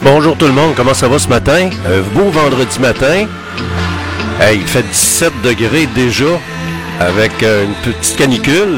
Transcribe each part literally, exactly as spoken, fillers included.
Bonjour tout le monde, comment ça va ce matin? Un beau vendredi matin. Hey, il fait dix-sept degrés déjà, avec euh, une petite canicule.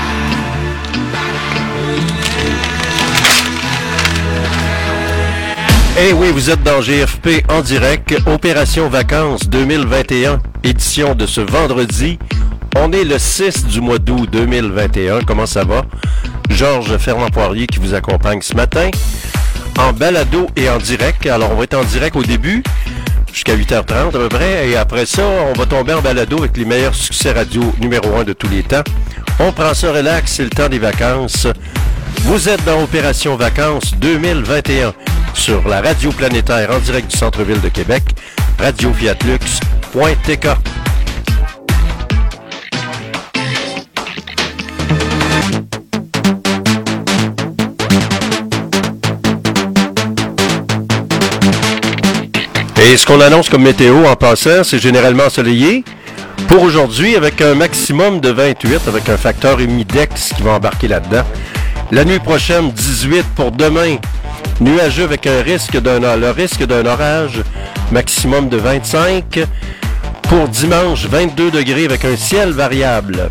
Eh oui, vous êtes dans G F P en direct, Opération Vacances deux mille vingt et un, édition de ce vendredi. On est le six du mois d'août deux mille vingt et un, comment ça va? Georges Fernand-Poirier qui vous accompagne ce matin, en balado et en direct. Alors on va être en direct au début, jusqu'à huit heures trente à peu près, et après ça, on va tomber en balado avec les meilleurs succès radio numéro un de tous les temps. On prend ça relax, c'est le temps des vacances. Vous êtes dans Opération Vacances deux mille vingt et un sur la radio planétaire en direct du centre-ville de Québec, radio fiat lux point t k. Et ce qu'on annonce comme météo en passant, c'est généralement ensoleillé. Pour aujourd'hui, avec un maximum de vingt-huit, avec un facteur humidex qui va embarquer là-dedans. La nuit prochaine, dix-huit pour demain. Nuageux avec un risque d'un, le risque d'un orage, maximum de vingt-cinq. Pour dimanche, vingt-deux degrés avec un ciel variable.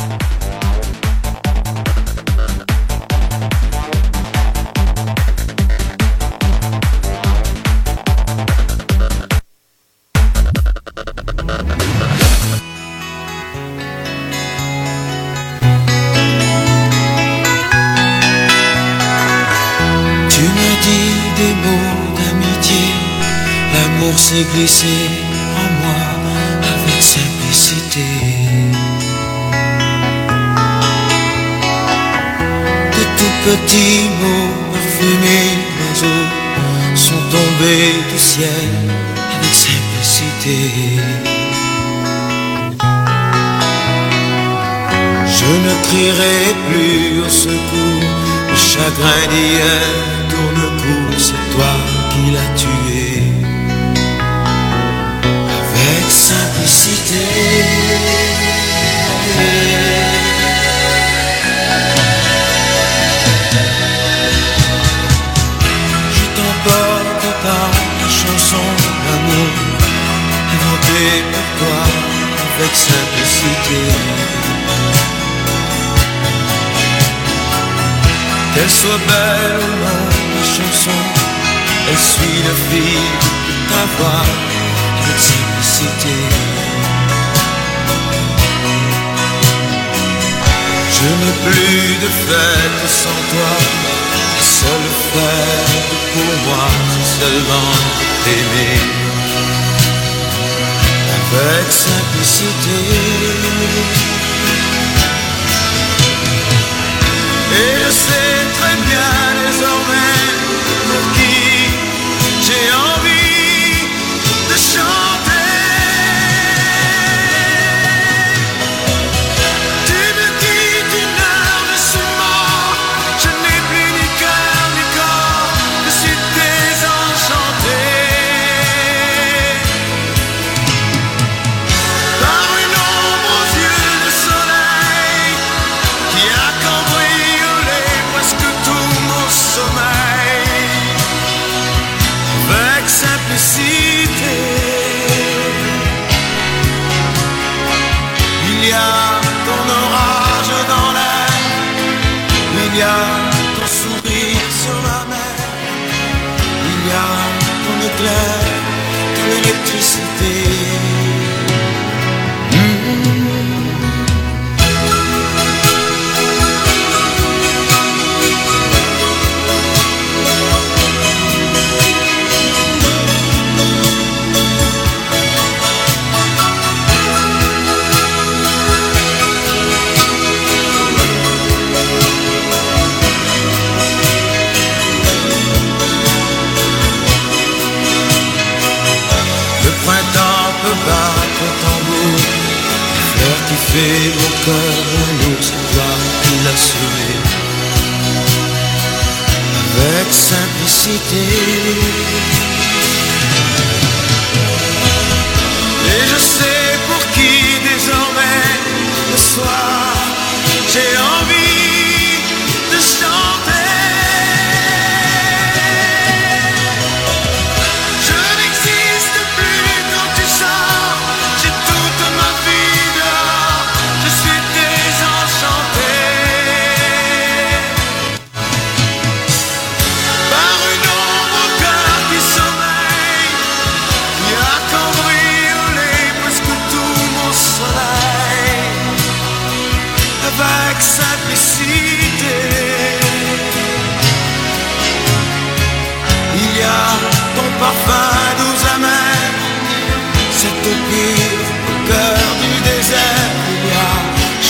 S'est glissé en moi avec simplicité. De tout petits mots parfumés d'oiseaux sont tombés du ciel avec simplicité. Je ne crierai plus au secours, le chagrin d'hier tourne court, c'est toi qui l'as tué. Avec simplicité, je t'emporte par la chanson d'amour inventée pour toi avec simplicité. Qu'elle soit belle ou non, la chanson, elle suit le fil de ta voix. Avec simplicité, je n'ai plus de fête sans toi. La seule fête pour moi, c'est seulement t'aimer. Avec simplicité, et je sais très bien désormais pour qui j'ai envie de chanter. Tu me quittes une heure de ce mort, je n'ai plus ni cœur ni corps, je suis désenchanté. Par une ombre aux yeux de soleil qui a cambriolé presque tout mon sommeil. Avec simplicité, il y a ton orage dans l'air, il y a ton sourire sur la mer, il y a ton éclair, ton électricité. Mmh. Battre au tambour, fleur qui fait mon cœur un lourd, c'est toi qui l'as sauvé. Avec simplicité, et je sais pour qui désormais le soir j'ai envie de chanter.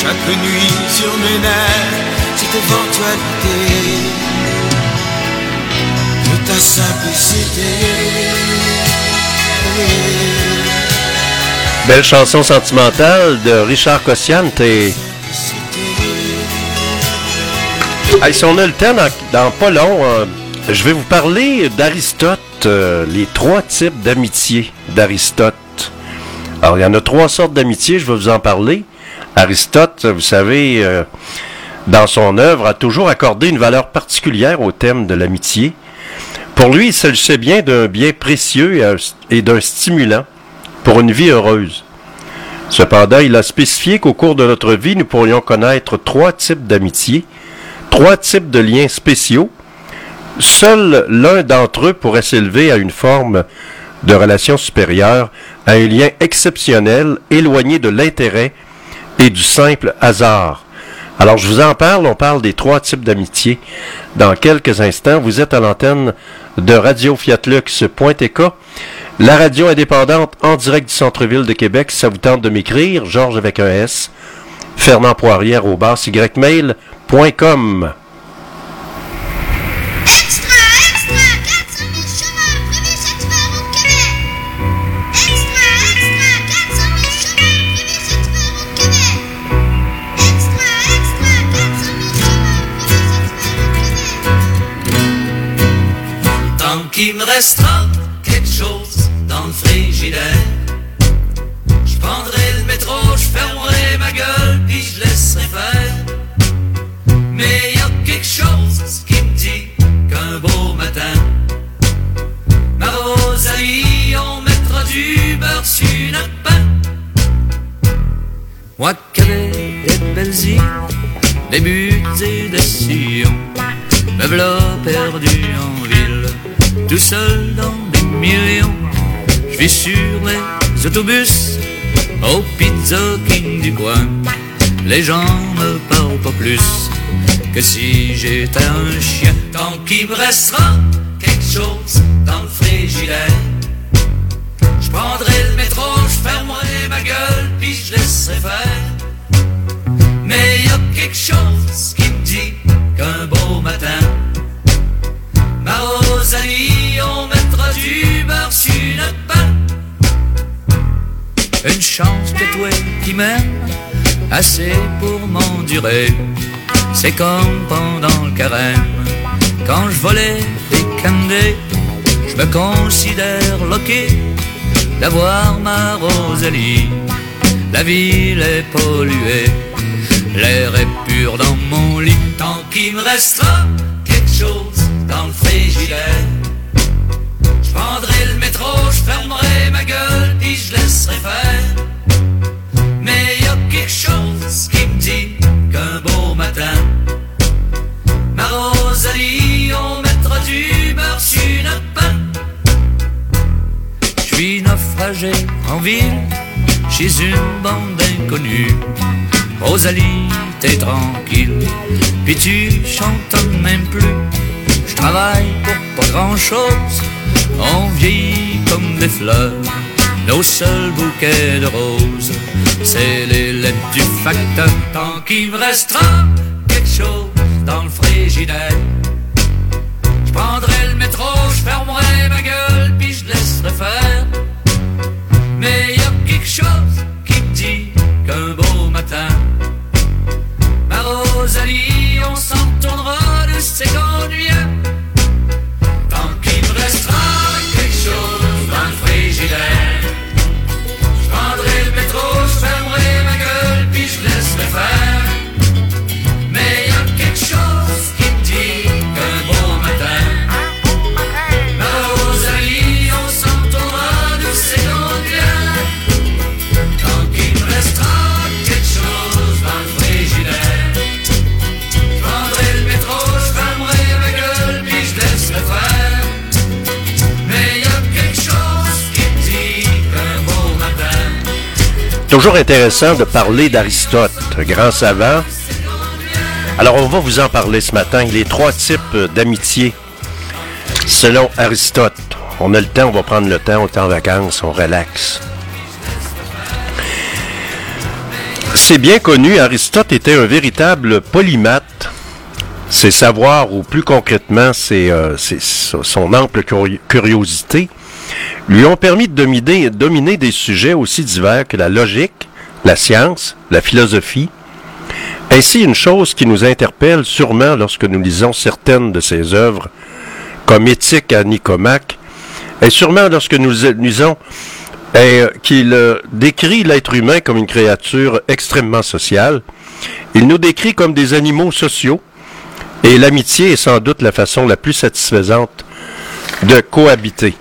chaque nuit sur mes nerfs cette éventualité de ta simplicité. Belle chanson sentimentale de Richard Cossiante. Et... Hey, si on a le temps, dans, dans pas long, euh, je vais vous parler d'Aristote, euh, les trois types d'amitié d'Aristote. Alors, il y en a trois sortes d'amitié, je vais vous en parler. Aristote, vous savez, euh, dans son œuvre, a toujours accordé une valeur particulière au thème de l'amitié. Pour lui, il s'agissait bien d'un bien précieux et, un, et d'un stimulant pour une vie heureuse. Cependant, il a spécifié qu'au cours de notre vie, nous pourrions connaître trois types d'amitié, trois types de liens spéciaux. Seul l'un d'entre eux pourrait s'élever à une forme de relation supérieure, à un lien exceptionnel, éloigné de l'intérêt et du simple hasard. Alors, je vous en parle, on parle des trois types d'amitié. Dans quelques instants, vous êtes à l'antenne de radio fiat lux point t k, la radio indépendante en direct du centre-ville de Québec. Si ça vous tente de m'écrire, Georges avec un S, Fernand Poirier arobase y mail point com. Il me restera quelque chose dans le frigidaire. Je prendrai le métro, je fermerai ma gueule, puis je laisserai faire. Mais y a quelque chose qui me dit qu'un beau matin, ma Rosalie, on mettra du beurre sur notre pain. Moi qui avais des belles îles, des buttes et des sillons, me v'là perdu en ville, tout seul dans des millions. Je vis sur les autobus au Pizza King du coin. Les gens me parlent pas plus que si j'étais un chien. Tant qu'il me restera quelque chose dans le frigidaire, je prendrai le métro, je fermerai ma gueule, puis je laisserai faire. Mais y a quelque chose qui me dit qu'un beau matin, ma Rosalie, on mettra du beurre sur notre pain. Une chance que toi qui m'aimes assez pour m'endurer. C'est comme pendant le carême, quand je volais des candés. Je me considère loqué d'avoir ma Rosalie. La ville est polluée, l'air est pur dans mon lit. Tant qu'il me restera quelque chose dans le frigidaire, je prendrai le métro, je fermerai ma gueule, puis je laisserai faire. Mais y a quelque chose qui me dit qu'un beau matin, ma Rosalie, on mettra du beurre sur notre pain. Je suis naufragé en ville, chez une bande d'inconnus. Rosalie, t'es tranquille, puis tu chantonnes même plus. Je travaille pour pas grand chose, on vieillit comme des fleurs. Nos seuls bouquets de roses, c'est les lettres du facteur. Tant qu'il me restera quelque chose dans le frigidaire, je prendrai le métro, je fermerai ma gueule, puis je laisserai faire. Mais y a quelque chose qui me dit qu'un beau matin, ma Rosalie, on s'en retournera de ses conduits. Tant qu'il me restera quelque chose dans le frigidaire, je prendrai le métro, je fermerai ma gueule, puis je laisserai faire. Mais y a quelque chose qui me dit qu'un beau matin, ma Rosalie, on s'en retournera de ses conduits. Tant qu'il me restera quelque chose dans le frigidaire, je prendrai le métro, je fermerai ma gueule, puis je laisserai faire. Mais y a quelque chose qui me dit qu'un beau matin. Toujours intéressant de parler d'Aristote, grand savant. Alors, on va vous en parler ce matin. Les trois types d'amitié, selon Aristote. On a le temps, on va prendre le temps, on est en vacances, on relaxe. C'est bien connu, Aristote était un véritable polymathe. Ses savoirs, ou plus concrètement, ses, euh, ses, son ample curiosité, lui ont permis de dominer, dominer des sujets aussi divers que la logique, la science, la philosophie. Ainsi, une chose qui nous interpelle sûrement lorsque nous lisons certaines de ses œuvres, comme Éthique à Nicomaque, et sûrement lorsque nous lisons euh, qu'il euh, décrit l'être humain comme une créature extrêmement sociale. Il nous décrit comme des animaux sociaux, et l'amitié est sans doute la façon la plus satisfaisante de cohabiter.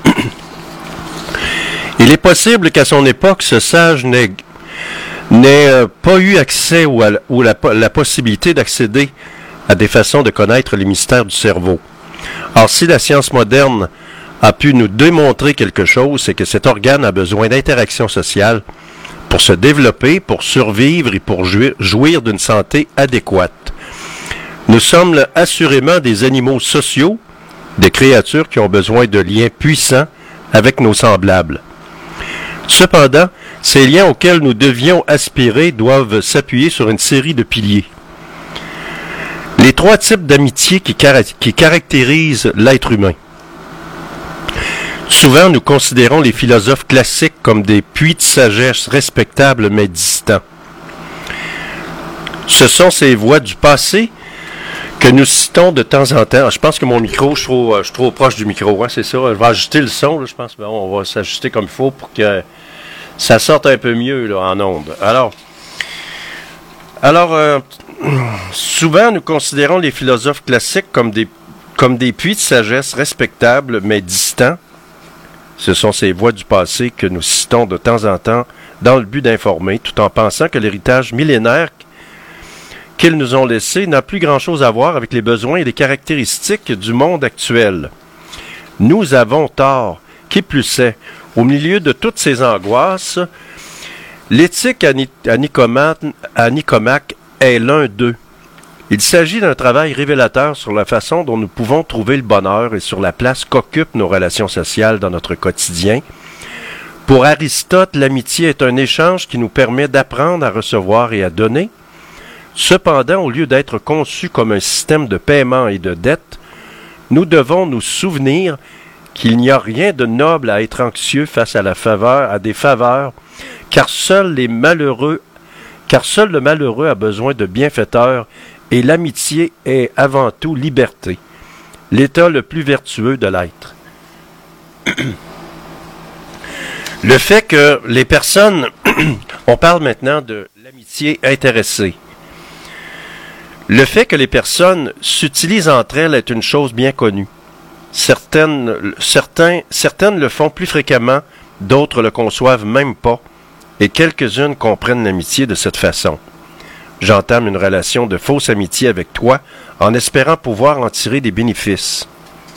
Il est possible qu'à son époque, ce sage n'ait, n'ait euh, pas eu accès ou, à, ou la, la possibilité d'accéder à des façons de connaître les mystères du cerveau. Or, si la science moderne a pu nous démontrer quelque chose, c'est que cet organe a besoin d'interaction sociale pour se développer, pour survivre et pour jouir, jouir d'une santé adéquate. Nous sommes assurément des animaux sociaux, des créatures qui ont besoin de liens puissants avec nos semblables. Cependant, ces liens auxquels nous devions aspirer doivent s'appuyer sur une série de piliers. Les trois types d'amitié qui, car- qui caractérisent l'être humain. Souvent, nous considérons les philosophes classiques comme des puits de sagesse respectables mais distants. Ce sont ces voix du passé que nous citons de temps en temps. Je pense que mon micro, je suis trop, je suis trop proche du micro, hein, c'est ça. Je vais ajuster le son, là, je pense. Bon, on va s'ajuster comme il faut pour que ça sorte un peu mieux là, en ondes. Alors, alors euh, souvent, nous considérons les philosophes classiques comme des, comme des puits de sagesse respectables mais distants. Ce sont ces voix du passé que nous citons de temps en temps dans le but d'informer, tout en pensant que l'héritage millénaire qu'ils nous ont laissé n'a plus grand-chose à voir avec les besoins et les caractéristiques du monde actuel. Nous avons tort. Qui plus est, au milieu de toutes ces angoisses, l'éthique à, Ni- à, Nicomaque, à Nicomaque est l'un d'eux. Il s'agit d'un travail révélateur sur la façon dont nous pouvons trouver le bonheur et sur la place qu'occupent nos relations sociales dans notre quotidien. Pour Aristote, l'amitié est un échange qui nous permet d'apprendre à recevoir et à donner. Cependant, au lieu d'être conçu comme un système de paiement et de dette, nous devons nous souvenir qu'il n'y a rien de noble à être anxieux face à la faveur, à des faveurs, car seuls les malheureux, car seul le malheureux a besoin de bienfaiteurs, et l'amitié est avant tout liberté, l'état le plus vertueux de l'être. Le fait que les personnes, on parle maintenant de l'amitié intéressée. Le fait que les personnes s'utilisent entre elles est une chose bien connue. Certaines, certains, certaines le font plus fréquemment, d'autres le conçoivent même pas, et quelques-unes comprennent l'amitié de cette façon. J'entame une relation de fausse amitié avec toi en espérant pouvoir en tirer des bénéfices.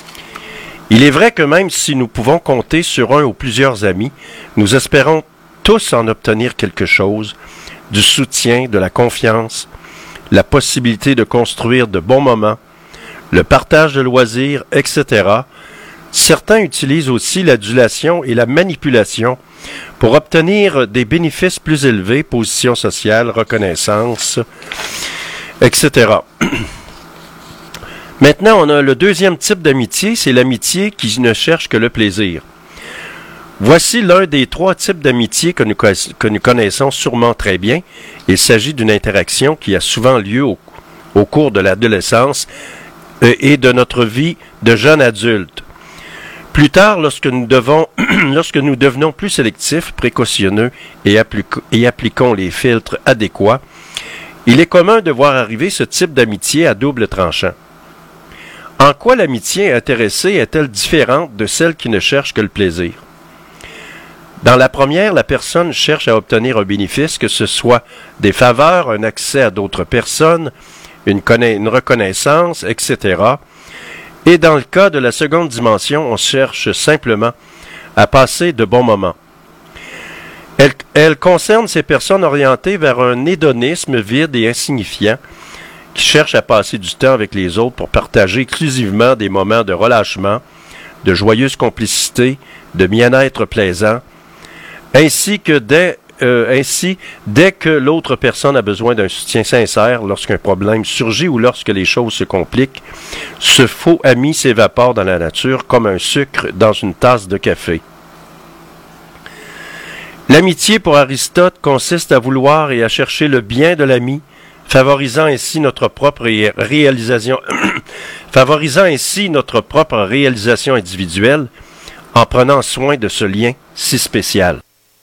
Il est vrai que même si nous pouvons compter sur un ou plusieurs amis, nous espérons tous en obtenir quelque chose, du soutien, de la confiance, la possibilité de construire de bons moments, le partage de loisirs, et cetera. Certains utilisent aussi l'adulation et la manipulation pour obtenir des bénéfices plus élevés, position sociale, reconnaissance, et cetera. Maintenant, on a le deuxième type d'amitié, c'est l'amitié qui ne cherche que le plaisir. Voici l'un des trois types d'amitié que nous, que nous connaissons sûrement très bien. Il s'agit d'une interaction qui a souvent lieu au, au cours de l'adolescence euh, et de notre vie de jeune adulte. Plus tard, lorsque nous, devons, lorsque nous devenons plus sélectifs, précautionneux et, applique, et appliquons les filtres adéquats, il est commun de voir arriver ce type d'amitié à double tranchant. En quoi l'amitié intéressée est-elle différente de celle qui ne cherche que le plaisir? Dans la première, la personne cherche à obtenir un bénéfice, que ce soit des faveurs, un accès à d'autres personnes, une, conna- une reconnaissance, et cetera. Et dans le cas de la seconde dimension, on cherche simplement à passer de bons moments. Elle, elle concerne ces personnes orientées vers un hédonisme vide et insignifiant, qui cherchent à passer du temps avec les autres pour partager exclusivement des moments de relâchement, de joyeuse complicité, de bien-être plaisant, ainsi que des, euh, ainsi, dès que l'autre personne a besoin d'un soutien sincère, lorsqu'un problème surgit ou lorsque les choses se compliquent, ce faux ami s'évapore dans la nature comme un sucre dans une tasse de café. L'amitié pour Aristote consiste à vouloir et à chercher le bien de l'ami, favorisant ainsi notre propre ré- réalisation, favorisant ainsi notre propre réalisation individuelle, en prenant soin de ce lien si spécial.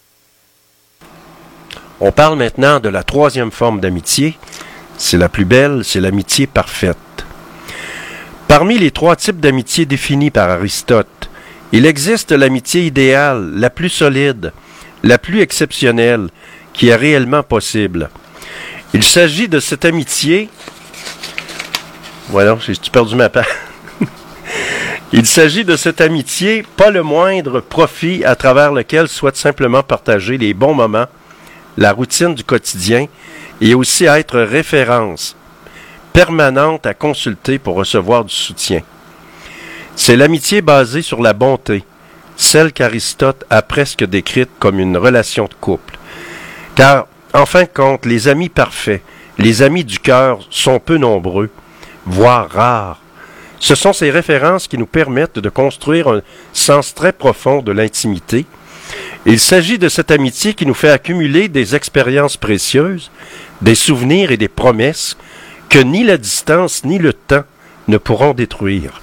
On parle maintenant de la troisième forme d'amitié. C'est la plus belle, c'est l'amitié parfaite. Parmi les trois types d'amitié définis par Aristote, il existe l'amitié idéale, la plus solide, la plus exceptionnelle, qui est réellement possible. Il s'agit de cette amitié... Voilà, j'ai perdu ma page. Il s'agit de cette amitié, pas le moindre profit à travers lequel souhaite simplement partager les bons moments, la routine du quotidien et aussi être référence permanente à consulter pour recevoir du soutien. C'est l'amitié basée sur la bonté, celle qu'Aristote a presque décrite comme une relation de couple. Car, en fin de compte, les amis parfaits, les amis du cœur sont peu nombreux, voire rares. Ce sont ces références qui nous permettent de construire un sens très profond de l'intimité. Il s'agit de cette amitié qui nous fait accumuler des expériences précieuses, des souvenirs et des promesses que ni la distance ni le temps ne pourront détruire.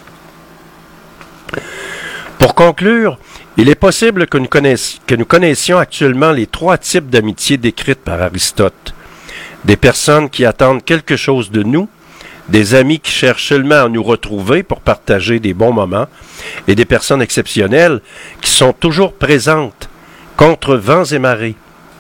Pour conclure, il est possible que nous, connaiss- que nous connaissions actuellement les trois types d'amitié décrites par Aristote. Des personnes qui attendent quelque chose de nous, des amis qui cherchent seulement à nous retrouver pour partager des bons moments, et des personnes exceptionnelles qui sont toujours présentes, contre vents et marées.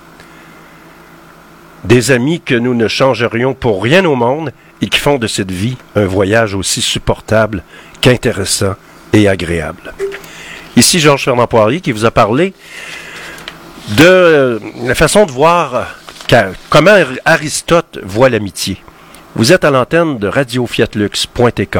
Des amis que nous ne changerions pour rien au monde et qui font de cette vie un voyage aussi supportable qu'intéressant et agréable. Ici Georges Fernand Poirier qui vous a parlé de euh, la façon de voir euh, comment Aristote voit l'amitié. Vous êtes à l'antenne de radio fiat lux point t k.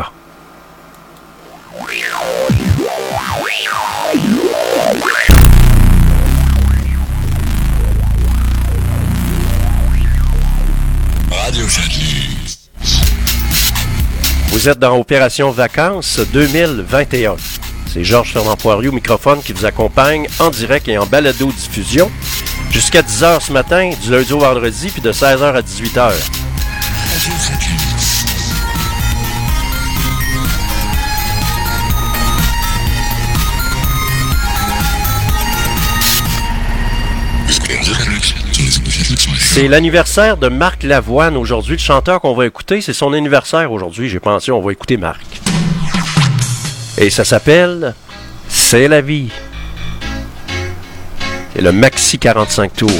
Radio Fiat Lux. Vous êtes dans Opération Vacances deux mille vingt et un. C'est Georges Fernand Poirier au microphone qui vous accompagne en direct et en balado-diffusion jusqu'à dix heures ce matin, du lundi au vendredi, puis de seize heures à dix-huit heures. Radio Fiat Lux. C'est l'anniversaire de Marc Lavoine aujourd'hui, le chanteur qu'on va écouter. C'est son anniversaire aujourd'hui. J'ai pensé on va écouter Marc. Et ça s'appelle « C'est la vie ». C'est le Maxi quarante-cinq tours.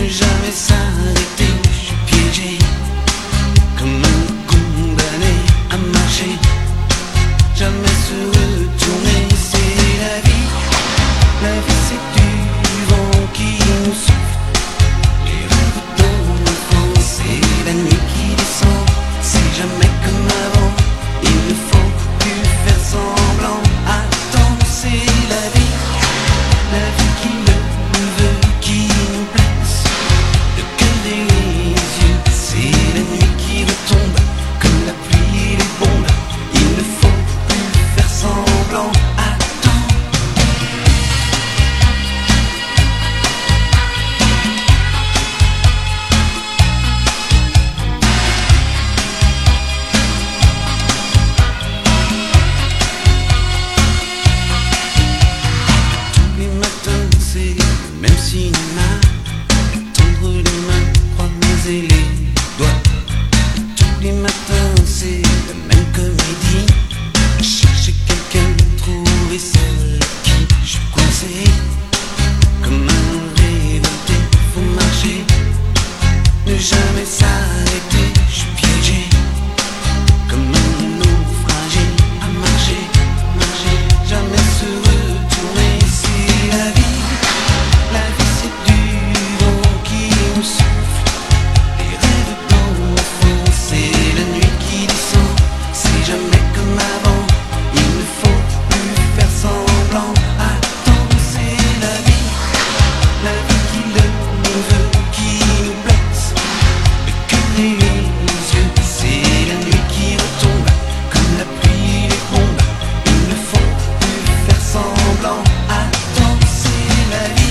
ne jamais s'arrêter, je suis piégé comme un condamné à marcher, jamais se retourner, c'est la vie. La vie c'est du vent qui nous souffle, les rêves d'enfance et la nuit qui descend, c'est jamais comme avant, il ne faut plus faire semblant, attends, c'est la vie, la vie qui le veut, qui nous blesse, le cœur des yeux, c'est la nuit qui retombe, comme la pluie et les bombes, il ne faut plus faire semblant, attends. Tous les matins c'est le même cinéma, tendre les mains, croiser les doigts. Tous les matins c'est la même comédie, chercher quelqu'un, trouver celle qui je suis coincé, comme un révolté, faut marcher, ne jamais s'arrêter, je suis piégé, comme un naufragé, à marcher, marcher, jamais se retourner, c'est la vie, la vie c'est du vent qui nous souffle, les rêves d'enfant, c'est la nuit qui descend, c'est jamais comme avant, il ne faut plus faire semblant, attends, c'est la vie, la vie qui le veut, qui nous blesse, le cœur et les yeux, c'est la nuit qui retombe, comme la pluie et les bombes, il ne faut plus faire semblant, attends, c'est la vie.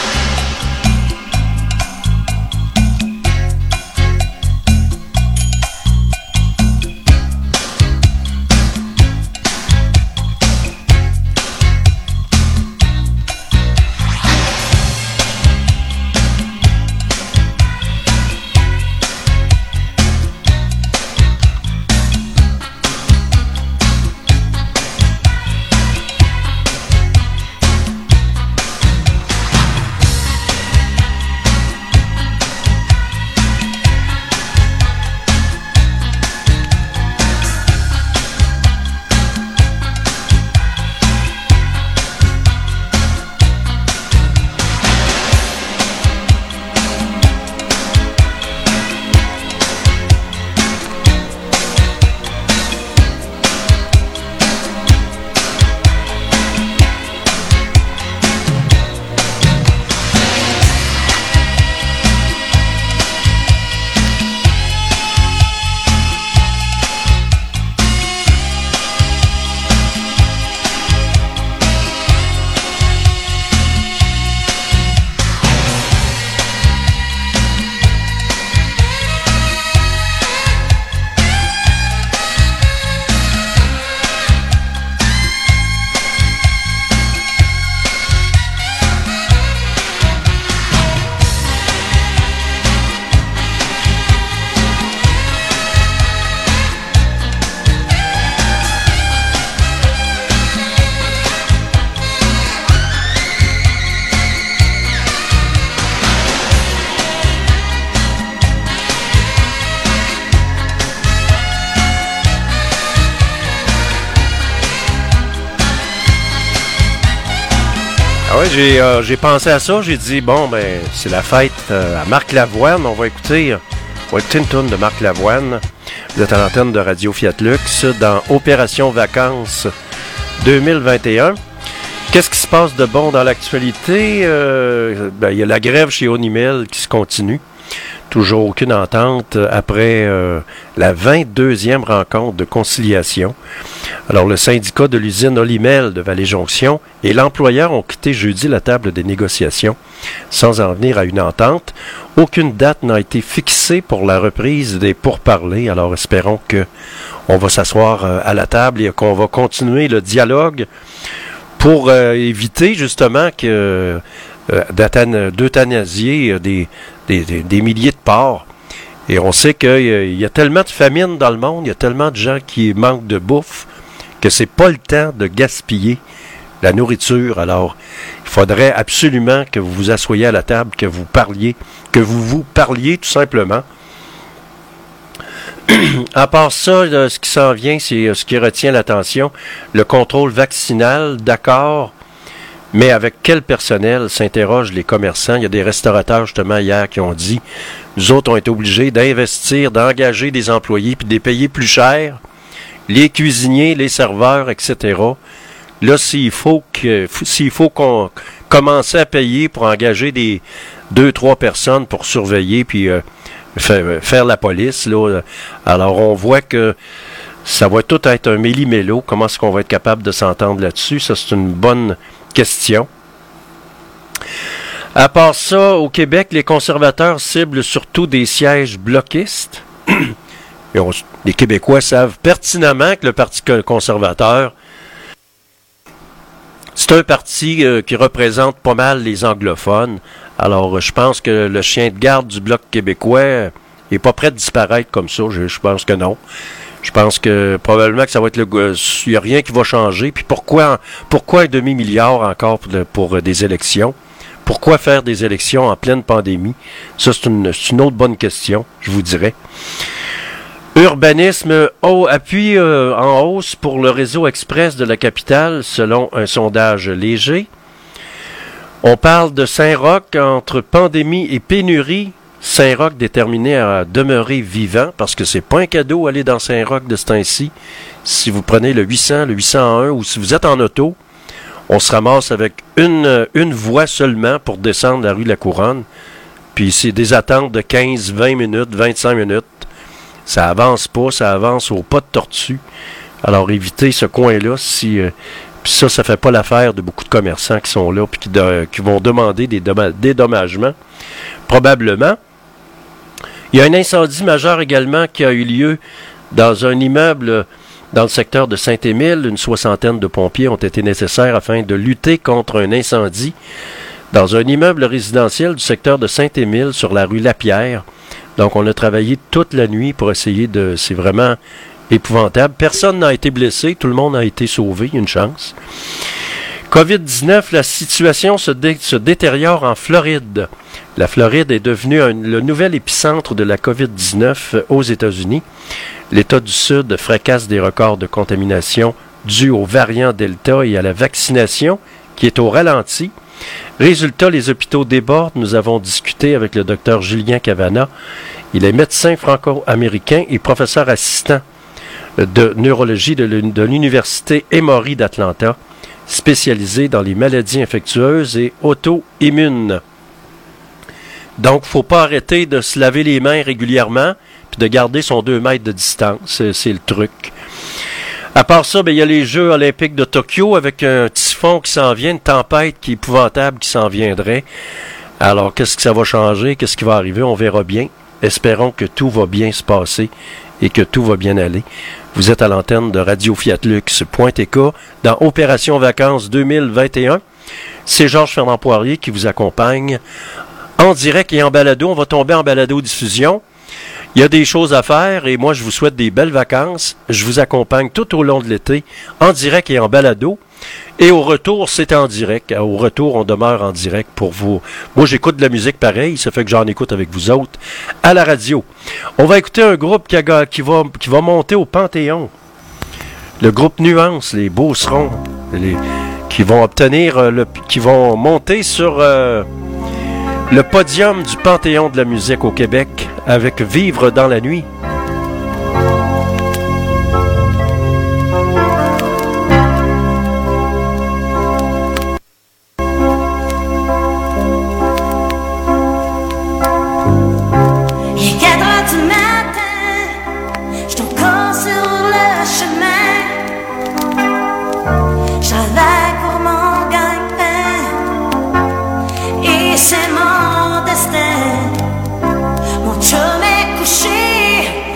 Ah ouais, j'ai, euh, j'ai pensé à ça, j'ai dit, bon, ben, c'est la fête euh, à Marc Lavoine, on va écouter, on va écouter une tourne de Marc Lavoine. Vous êtes à l'antenne de Radio Fiat Lux dans Opération Vacances deux mille vingt et un. Qu'est-ce qui se passe de bon dans l'actualité? Euh, ben, il y a la grève chez Onimel qui se continue. Toujours aucune entente après euh, la vingt-deuxième rencontre de conciliation. Alors, le syndicat de l'usine Olimel de Vallée-Jonction et l'employeur ont quitté jeudi la table des négociations sans en venir à une entente. Aucune date n'a été fixée pour la reprise des pourparlers. Alors, espérons qu'on va s'asseoir euh, à la table et qu'on va continuer le dialogue pour euh, éviter justement que euh, d'euthanasier des, des, des, des milliers de porcs. Et on sait qu'il y, y a tellement de famine dans le monde, il y a tellement de gens qui manquent de bouffe, que c'est pas le temps de gaspiller la nourriture. Alors, il faudrait absolument que vous vous assoyiez à la table, que vous parliez, que vous vous parliez tout simplement. À part ça, là, ce qui s'en vient, c'est euh, ce qui retient l'attention, le contrôle vaccinal, d'accord, mais avec quel personnel, s'interrogent les commerçants. Il y a des restaurateurs, justement, hier, qui ont dit, nous autres, on est obligés d'investir, d'engager des employés, puis de les payer plus cher, les cuisiniers, les serveurs, et cetera. Là, s'il faut que, s'il faut qu'on commence à payer pour engager des deux, trois personnes pour surveiller, puis euh, faire, faire la police, là, alors on voit que ça va tout être un méli-mélo. Comment est-ce qu'on va être capable de s'entendre là-dessus? Ça, c'est une bonne question. À part ça, au Québec, les conservateurs ciblent surtout des sièges bloquistes. Et on, les Québécois savent pertinemment que le Parti conservateur, c'est un parti euh, qui représente pas mal les anglophones. Alors, je pense que le chien de garde du Bloc québécois n'est pas prêt de disparaître comme ça. Je, je pense que non. Je pense que probablement que ça va être le... Il n'y a rien qui va changer. Puis pourquoi, pourquoi un demi-milliard encore pour, pour des élections? Pourquoi faire des élections en pleine pandémie? Ça, c'est une, c'est une autre bonne question, je vous dirais. Urbanisme, oh, appui euh, en hausse pour le réseau express de la capitale, selon un sondage léger. On parle de Saint-Roch entre pandémie et pénurie. Saint-Roch déterminé à demeurer vivant, parce que c'est pas un cadeau aller dans Saint-Roch de ce temps-ci. Si vous prenez le huit cents, le huit cent un, ou si vous êtes en auto, on se ramasse avec une, une voie seulement pour descendre la rue de la Couronne. Puis c'est des attentes de quinze, vingt minutes, vingt-cinq minutes. Ça avance pas, ça avance au pas de tortue. Alors évitez ce coin-là si... Euh, puis ça, ça fait pas l'affaire de beaucoup de commerçants qui sont là puis qui, de, qui vont demander des dédommagements. Probablement. Il y a un incendie majeur également qui a eu lieu dans un immeuble dans le secteur de Saint-Émile. Une soixantaine de pompiers ont été nécessaires afin de lutter contre un incendie dans un immeuble résidentiel du secteur de Saint-Émile sur la rue Lapierre. Donc, on a travaillé toute la nuit pour essayer de... C'est vraiment épouvantable. Personne n'a été blessé. Tout le monde a été sauvé. Une chance. covid dix-neuf, la situation se, dé, se détériore en Floride. La Floride est devenue un, le nouvel épicentre de la covid dix-neuf aux États-Unis. L'État du Sud fracasse des records de contamination dus au variant Delta et à la vaccination qui est au ralenti. Résultat, les hôpitaux débordent. Nous avons discuté avec le docteur Julien Cavana. Il est médecin franco-américain et professeur assistant de neurologie de l'Université Emory d'Atlanta, spécialisé dans les maladies infectieuses et auto-immunes. Donc, il ne faut pas arrêter de se laver les mains régulièrement puis de garder son deux mètres de distance. C'est, c'est le truc. À part ça, ben, il y a les Jeux olympiques de Tokyo avec un typhon qui s'en vient, une tempête qui est épouvantable qui s'en viendrait. Alors, qu'est-ce que ça va changer? Qu'est-ce qui va arriver? On verra bien. Espérons que tout va bien se passer et que tout va bien aller. Vous êtes à l'antenne de Radio Fiat Lux point T K dans Opération Vacances deux mille vingt et un. C'est Georges Fernand Poirier qui vous accompagne en direct et en balado. On va tomber en balado-diffusion. Il y a des choses à faire et moi, je vous souhaite des belles vacances. Je vous accompagne tout au long de l'été, en direct et en balado. Et au retour, c'est en direct. Au retour, on demeure en direct pour vous. Moi, j'écoute de la musique pareil, ça fait que j'en écoute avec vous autres à la radio. On va écouter un groupe qui, a, qui, va, qui va monter au Panthéon. Le groupe Nuance, les Beaucerons, les, qui vont obtenir, le, qui vont monter sur... Euh, le podium du Panthéon de la musique au Québec avec Vivre dans la nuit. Il est quatre heures du matin, je suis encore sur le chemin. Je travaille pour mon gagne-pain et c'est mon destin. Mon chum est couché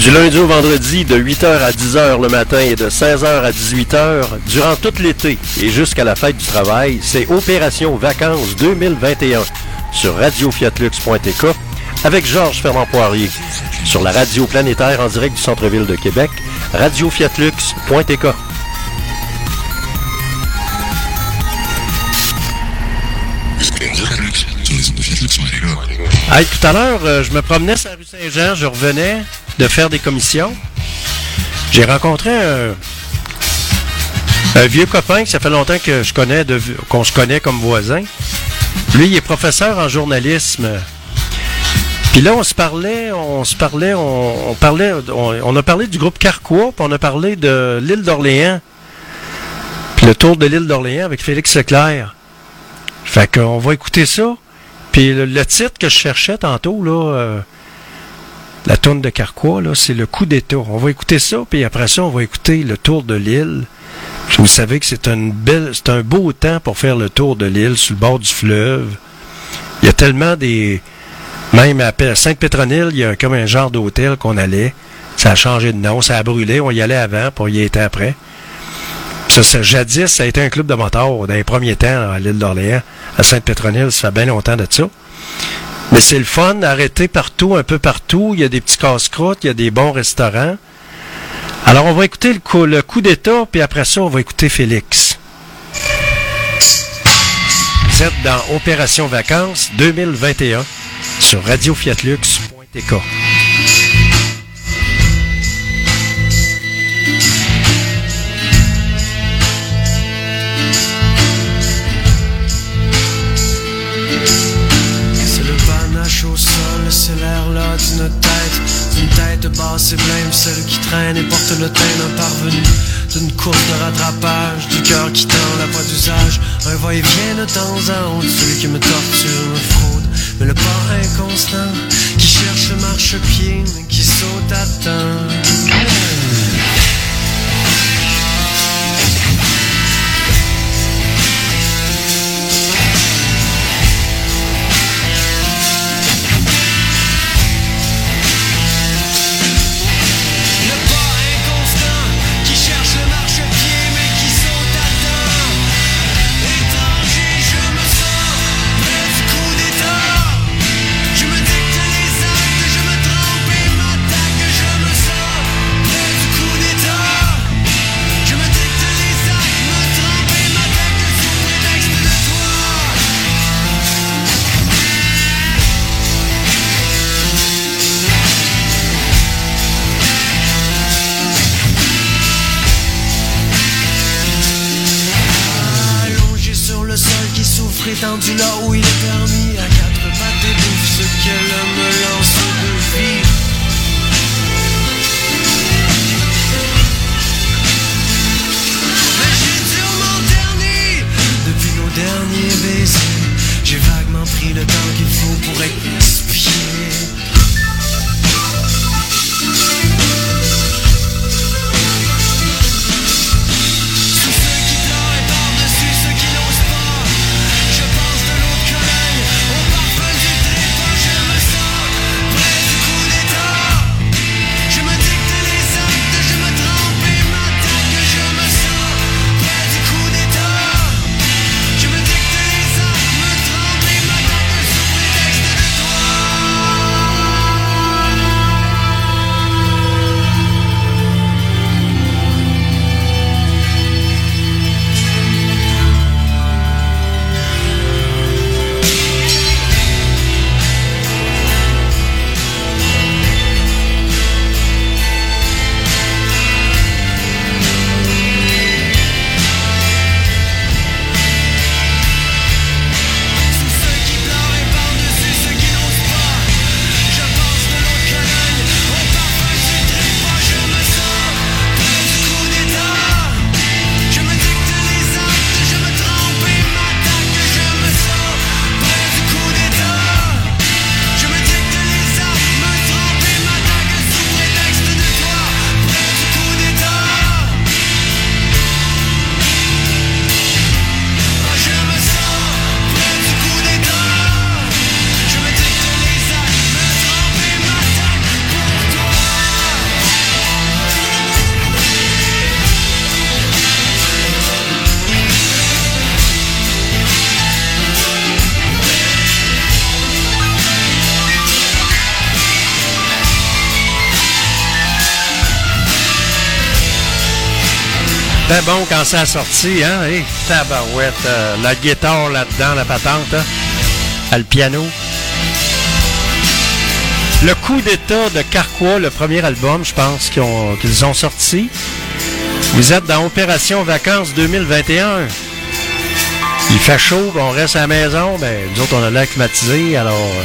Du lundi au vendredi, de huit heures à dix heures le matin et de seize heures à dix-huit heures, durant tout l'été et jusqu'à la fête du travail, c'est Opération Vacances deux mille vingt et un sur radio fiat lux point t k avec Georges Fernand Poirier. Sur la radio planétaire en direct du centre-ville de Québec, radio fiat lux point t k. Hey, tout à l'heure, euh, je me promenais sur la rue Saint-Jean, je revenais de faire des commissions. J'ai rencontré un, un vieux copain que ça fait longtemps que je connais, de, qu'on se connaît comme voisin. Lui, il est professeur en journalisme. Puis là, on se parlait, on se parlait, on, on parlait, on, on a parlé du groupe Carquois, puis on a parlé de l'île d'Orléans. Puis le tour de l'île d'Orléans avec Félix Leclerc. Fait qu'on va écouter ça. Puis le, le titre que je cherchais tantôt, là, euh, la tourne de Carquois, là, c'est le coup d'État. On va écouter ça, puis après ça, on va écouter le tour de l'île. Vous savez que c'est une belle, c'est un beau temps pour faire le tour de l'île sur le bord du fleuve. Il y a tellement des... Même à Sainte-Pétronille, il y a comme un genre d'hôtel qu'on allait. Ça a changé de nom, ça a brûlé. On y allait avant, puis on y était après. Ça, ça, jadis, ça a été un club de motards dans les premiers temps à l'île d'Orléans. À Sainte-Pétronille, ça fait bien longtemps de ça. Mais c'est le fun, arrêter partout, un peu partout. Il y a des petits casse-croûtes, il y a des bons restaurants. Alors, on va écouter le coup, le coup d'État, puis après ça, on va écouter Félix. Vous êtes dans Opération Vacances deux mille vingt et un sur radio fiat lux point t k. C'est l'air là d'une tête, d'une tête basse et blême, celle qui traîne et porte le teint d'un parvenu, d'une course de rattrapage, du cœur qui tend la voie d'usage, un va-et-vient de temps à autre, celui qui me torture, me fraude, mais le pas inconstant, qui cherche le marchepied, mais qui saute à temps. Étendu là où il est permis, à quatre pattes et bouffe ce que l'homme lance de vie. Mais j'ai durement terni depuis nos derniers baisers. J'ai vaguement pris le temps qu'il faut pour expier. Sous ceux qui pleurent et par-dessus ceux qui n'osent pas, je pense de l'autre collègue C'était bon quand ça a sorti, hein? Hey, tabarouette, euh, la guitare là-dedans, la patente, hein? À le piano. Le coup d'état de Carquois, le premier album, je pense, qu'ils ont, qu'ils ont sorti. Vous êtes dans Opération Vacances deux mille vingt et un. Il fait chaud, on reste à la maison. Ben, nous autres, on a l'air climatisé, alors... Euh,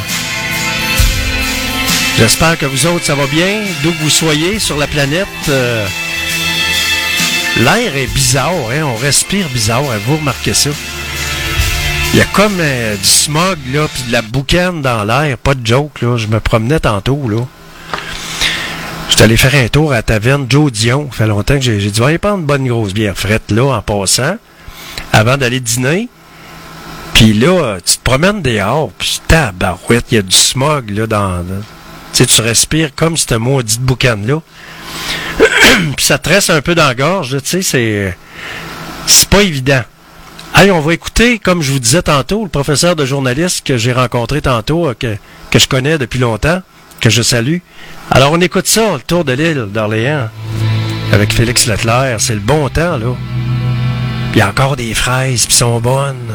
j'espère que vous autres, ça va bien. D'où que vous soyez sur la planète... Euh, l'air est bizarre, hein? On respire bizarre, hein? Vous remarquez ça? Il y a comme euh, du smog, là, puis de la boucane dans l'air, pas de joke, là. Je me promenais tantôt, là. J'étais allé faire un tour à la taverne Joe Dion. Ça fait longtemps que j'ai, j'ai dit, va aller prendre une bonne grosse bière frette, là, en passant, avant d'aller dîner. Puis là, tu te promènes dehors, puis tabarouette, il y a du smog, là, dans... Tu sais, tu respires comme cette maudite boucane-là. Puis ça te reste un peu dans la gorge, tu sais, c'est... C'est pas évident. Allez, on va écouter, comme je vous disais tantôt, le professeur de journaliste que j'ai rencontré tantôt, que, que je connais depuis longtemps, que je salue. Alors, on écoute ça, le tour de l'île d'Orléans, avec Félix Leclerc. C'est le bon temps, là. Puis il y a encore des fraises, puis sont bonnes.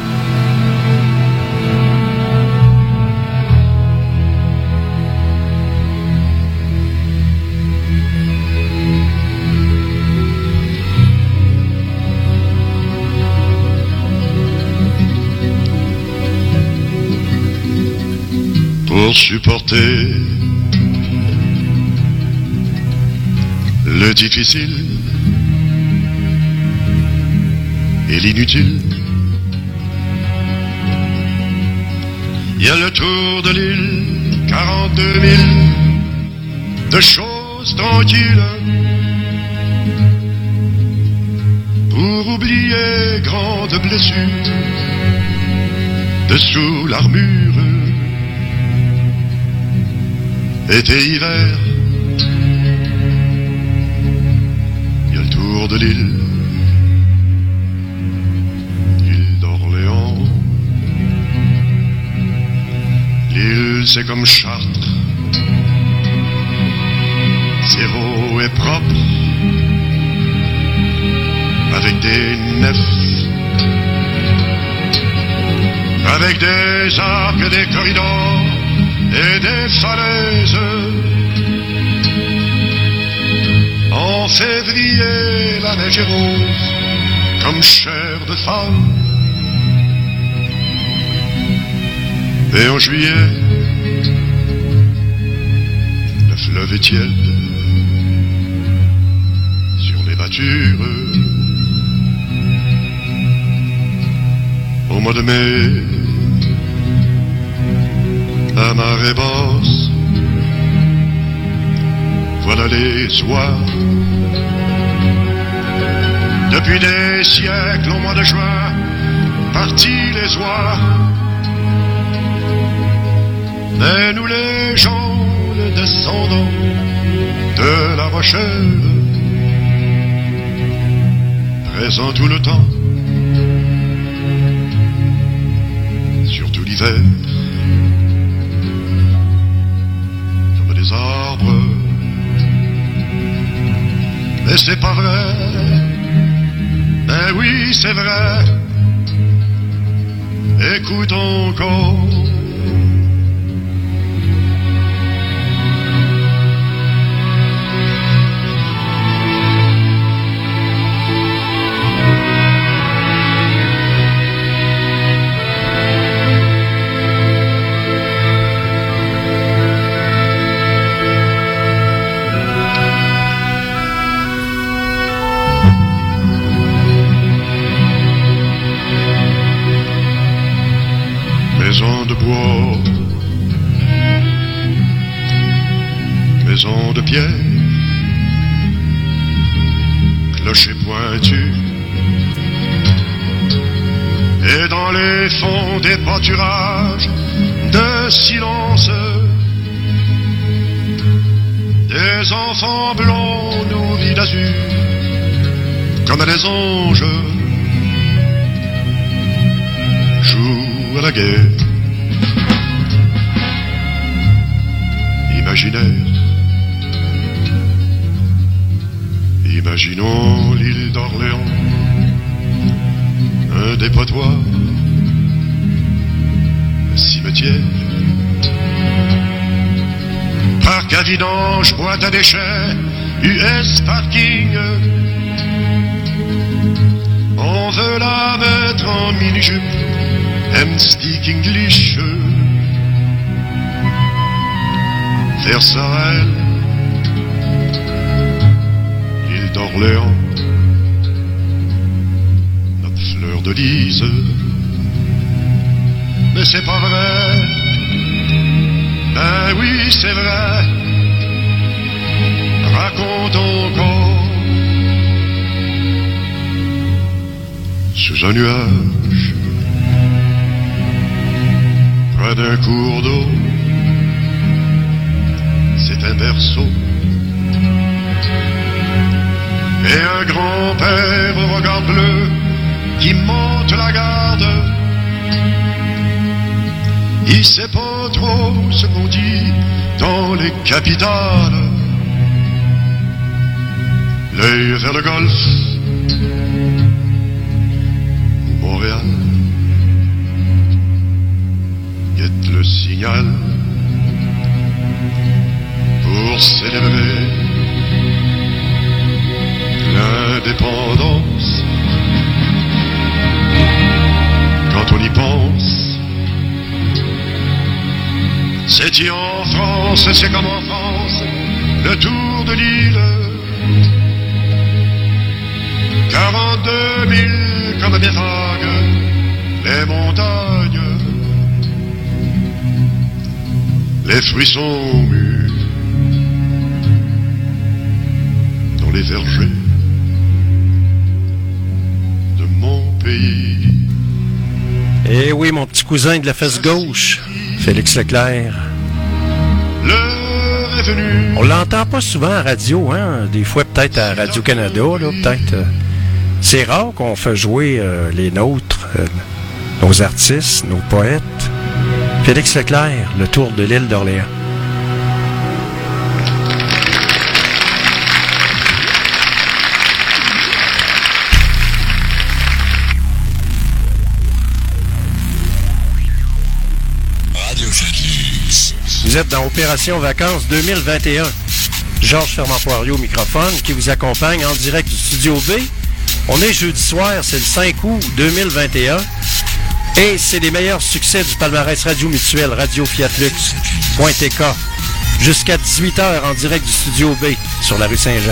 Pour supporter le difficile et l'inutile, il y a le tour de l'île, quarante-deux mille de choses tranquilles pour oublier grandes blessures dessous l'armure. Été, hiver, il y a le tour de l'île, l'île d'Orléans. L'île, c'est comme Chartres, zéro et propre, avec des nefs, avec des arcs et des corridors et des falaises. En février, la neige est rose comme chair de femme, et en juillet, le fleuve est tiède sur les voitures. Au mois de mai, la marée basse, voilà les oies. Depuis des siècles, au mois de juin, partis les oies. Mais nous les gens, les descendants de la Rochelle, présents tout le temps, surtout l'hiver, des arbres. Mais c'est pas vrai, ben oui c'est vrai, écoute encore. Maison de bois, maison de pierre, clocher pointu, et dans les fonds des pâturages de silence, des enfants blonds nourris d'azur comme des anges jouent à la guerre. Imaginaire, imaginaire. Imaginons l'île d'Orléans, un dépotoir, un cimetière, parc à vidange, boîte à déchets, U S parking. On veut la mettre en mini-jupe, and speak English. Vers Sorel, l'île d'Orléans, notre fleur de lys. Mais c'est pas vrai, ben oui c'est vrai, raconte encore. Sous un nuage, près d'un cours d'eau, c'est un berceau. Et un grand-père au regard bleu qui monte la garde. Il sait pas trop ce qu'on dit dans les capitales. L'œil vers le golfe ou Montréal. Guette le signal pour célébrer l'indépendance. Quand on y pense, c'est-y en France, c'est comme en France, le tour de l'île. Quarante-deux mille comme des vagues, les montagnes. Les fruits sont mûrs dans les vergers de mon pays. Eh oui, mon petit cousin de la fesse gauche, Félix Leclerc. L'heure est venue. On l'entend pas souvent à radio, hein? Des fois peut-être à Radio-Canada, là, peut-être. Euh, c'est rare qu'on fait jouer euh, les nôtres, euh, nos artistes, nos poètes. Félix Leclerc, le tour de l'île d'Orléans. Vous êtes dans Opération Vacances deux mille vingt et un. Georges Fermant-Poirier au microphone qui vous accompagne en direct du Studio B. On est jeudi soir, c'est le cinq août deux mille vingt et un. Et c'est les meilleurs succès du palmarès Radio Mutuel, Radio Fiat Lux, .tk. Jusqu'à dix-huit heures en direct du Studio B sur la rue Saint-Jean.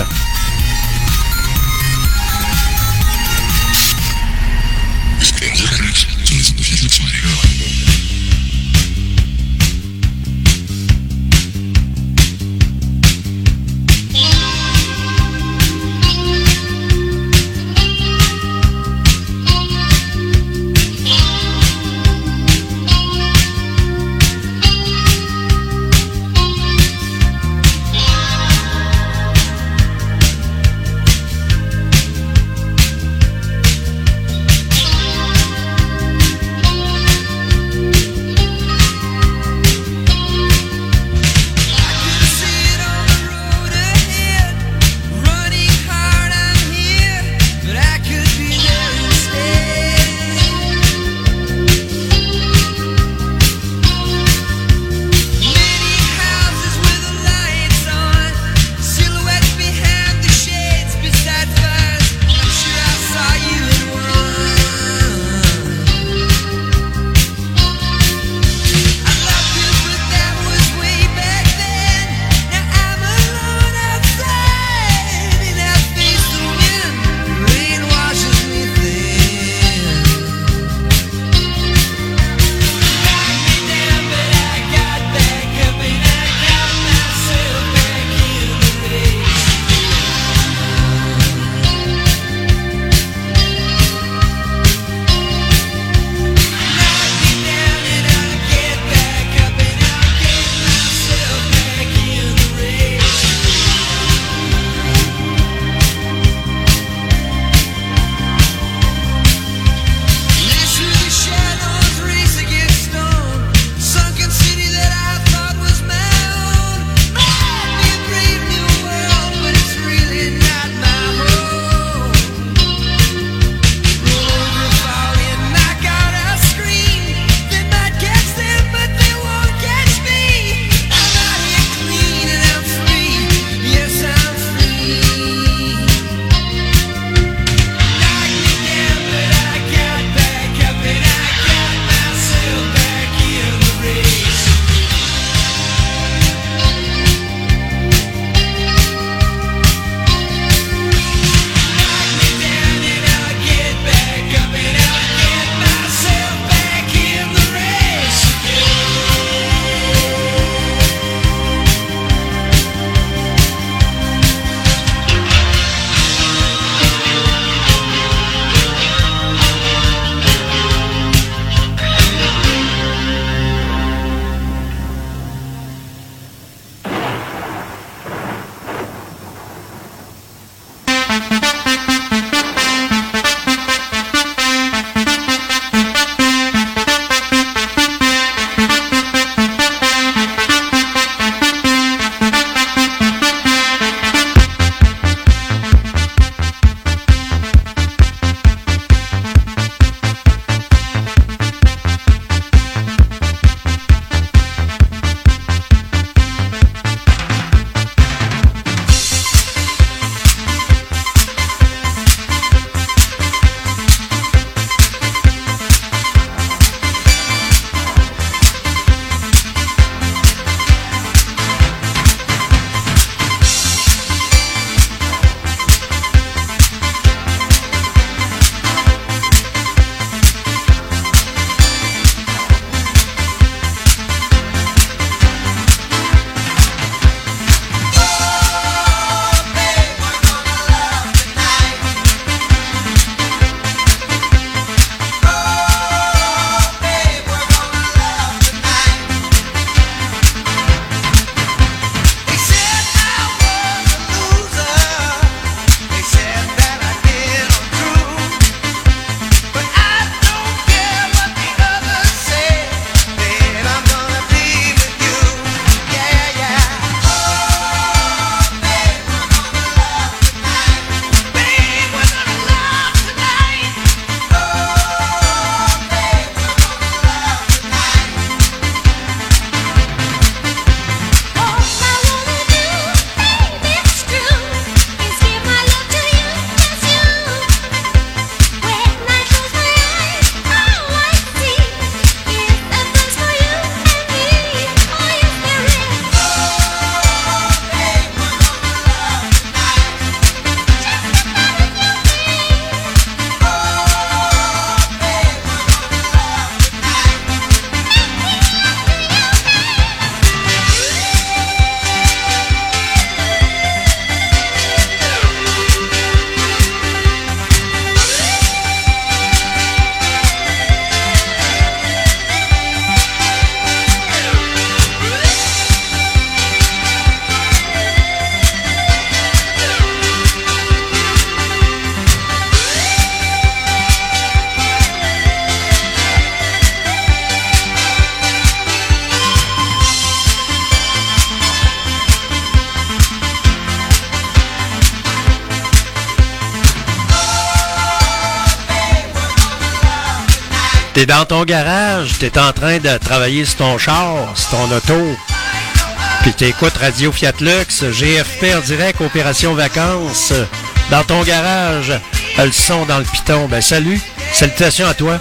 T'es dans ton garage, t'es en train de travailler sur ton char, sur ton auto. Puis t'écoutes Radio Fiat Lux, G F P en direct, Opération Vacances. Dans ton garage, le son dans le piton. Ben salut, salutations à toi.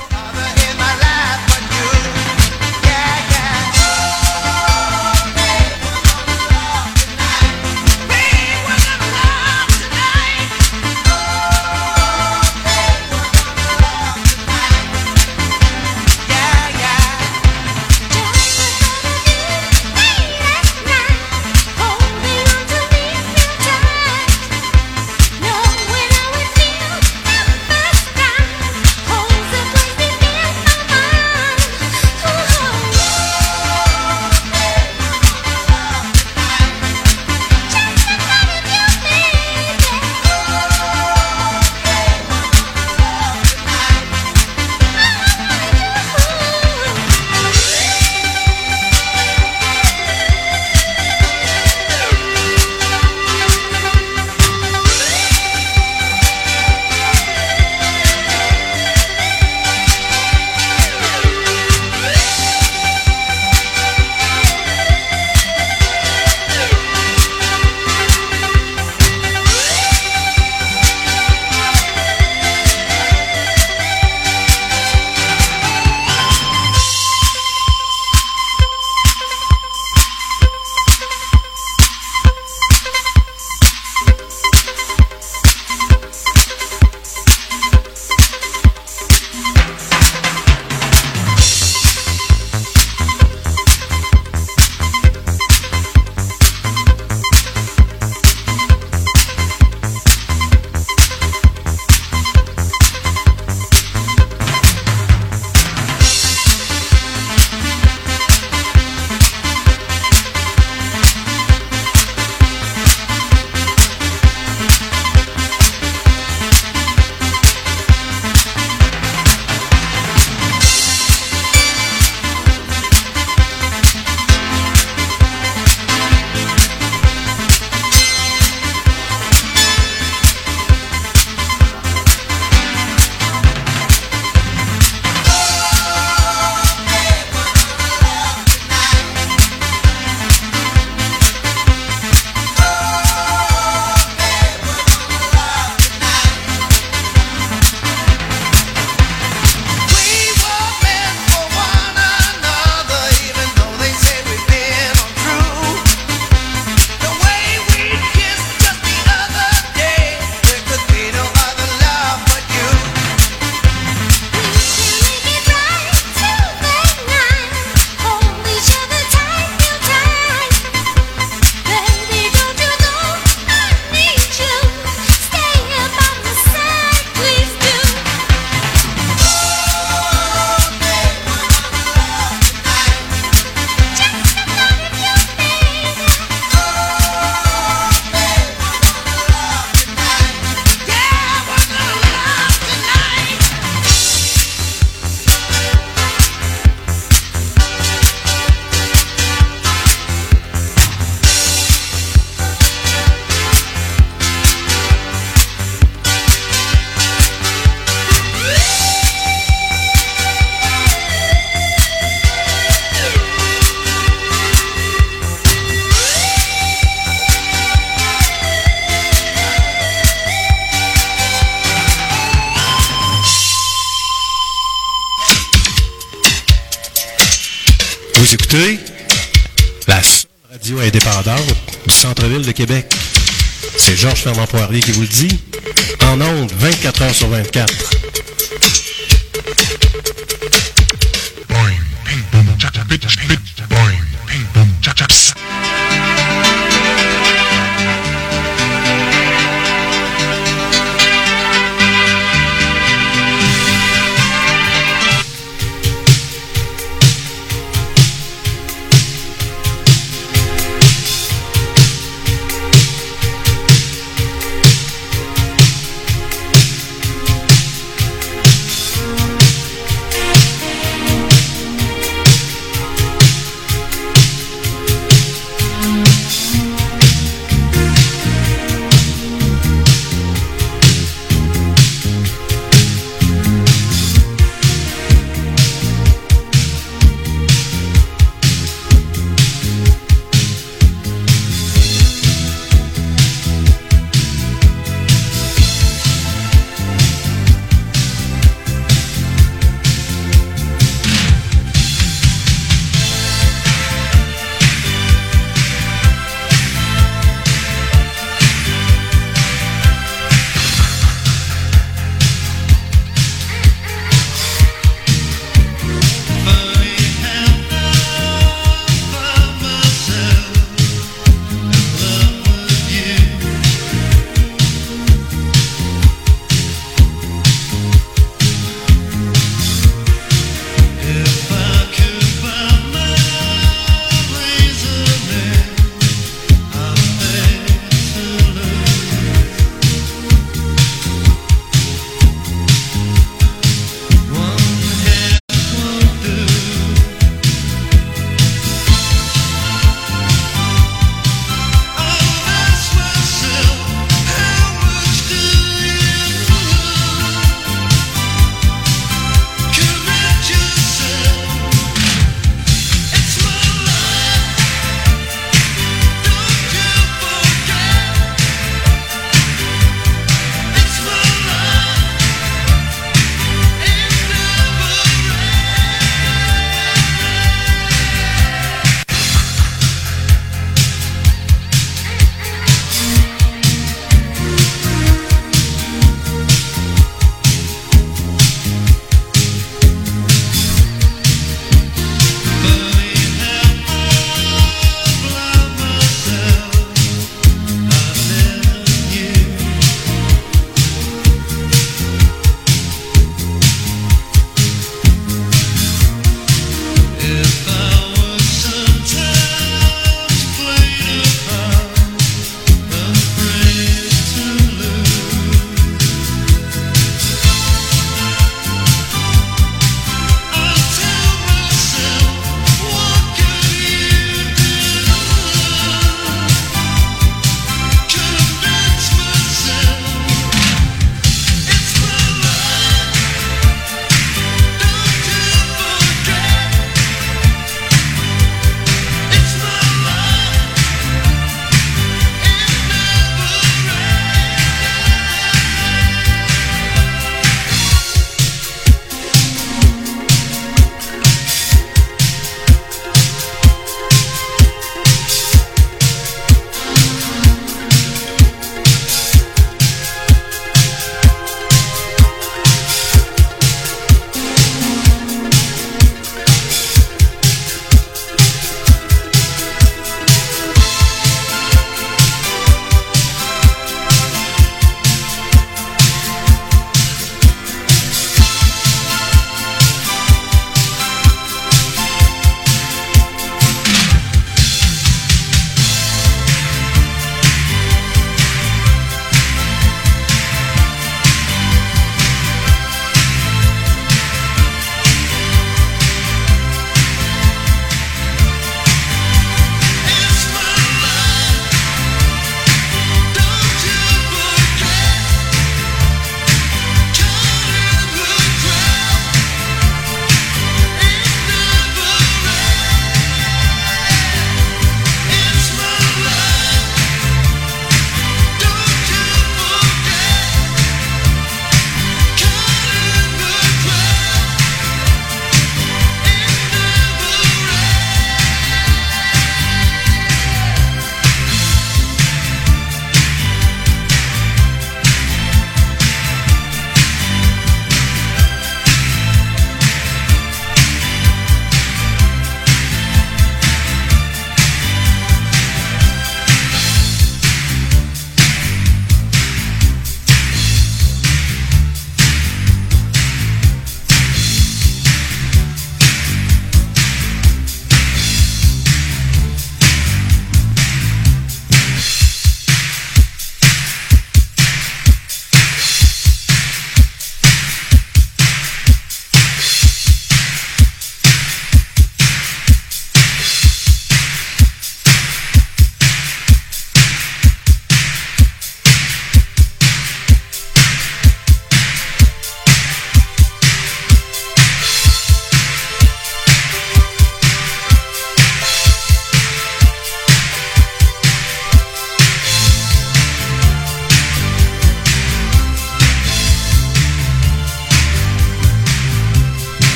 Vous écoutez la seule radio indépendante du centre-ville de Québec. C'est Georges Fernand Poirier qui vous le dit, en ondes vingt-quatre heures sur vingt-quatre.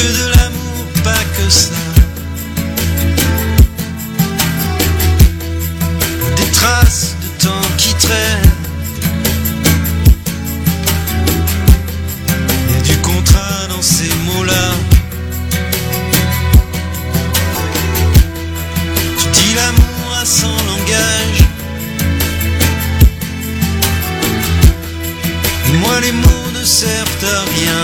que de l'amour, pas que ça. Des traces de temps qui traînent. Il y a du contrat dans ces mots-là. Tu dis l'amour à son langage. Et moi les mots ne servent à rien.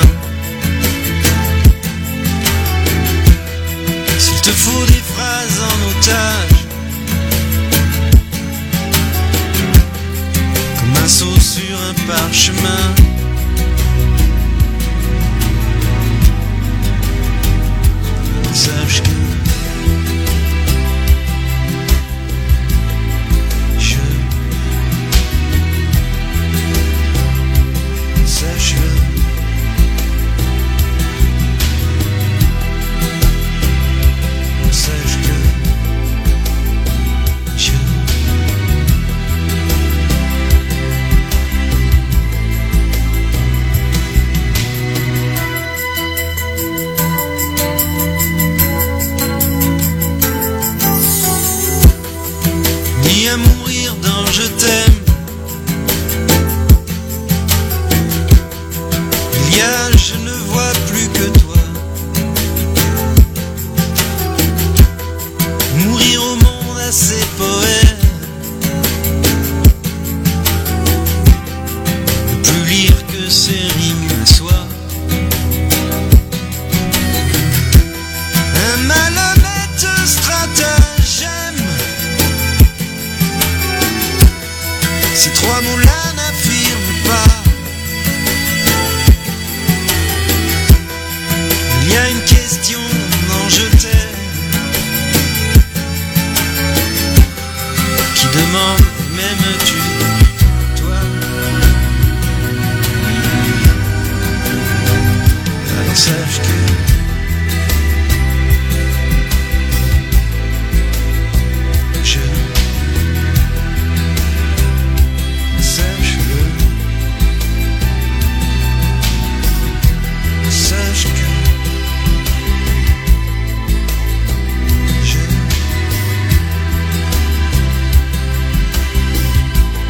S'il te faut des phrases en otage, comme un saut sur un parchemin, sache que je sache-le. Sache que je ni à mourir dans je t'aime. Il y a je ne vois plus que toi. Mourir au monde à ses poèmes. Ne plus lire que ses rimes à soi. Un malhonnête stratagème. Ces trois mots-là n'affirment pas. Il y a une question, non je t'aime, qui demande m'aimes-tu, toi? Alors sache que je sache-le. Sache que je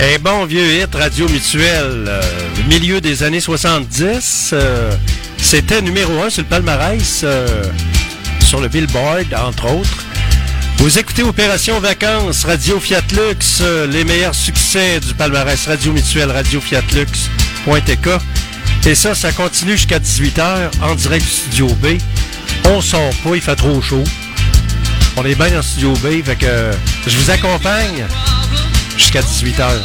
Un bon vieux hit Radio Mutuelle, euh, milieu des années soixante-dix. Euh, c'était numéro un sur le palmarès, euh, sur le Billboard, entre autres. Vous écoutez Opération Vacances, Radio Fiat Lux, euh, les meilleurs succès du palmarès Radio Mutuelle, radio fiat lux point t k. Et ça, ça continue jusqu'à dix-huit heures, en direct du Studio B. On sort pas, il fait trop chaud. On est bien dans le Studio B, fait que euh, je vous accompagne jusqu'à dix-huit heures.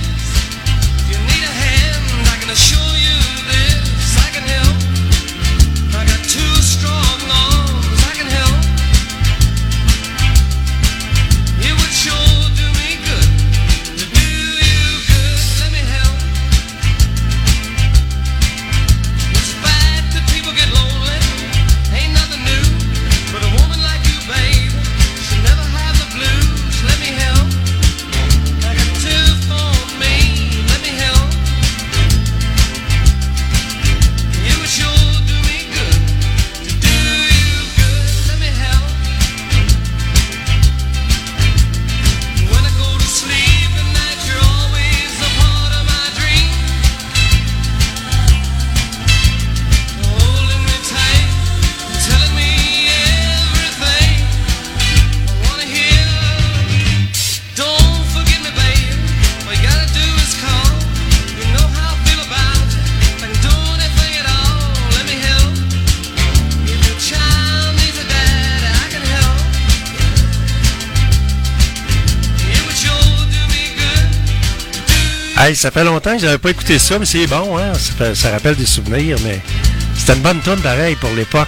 Hey, ça fait longtemps que j'avais pas écouté ça, mais c'est bon, hein? Ça, fait, ça rappelle des souvenirs, mais c'était une bonne tune pareil pour l'époque.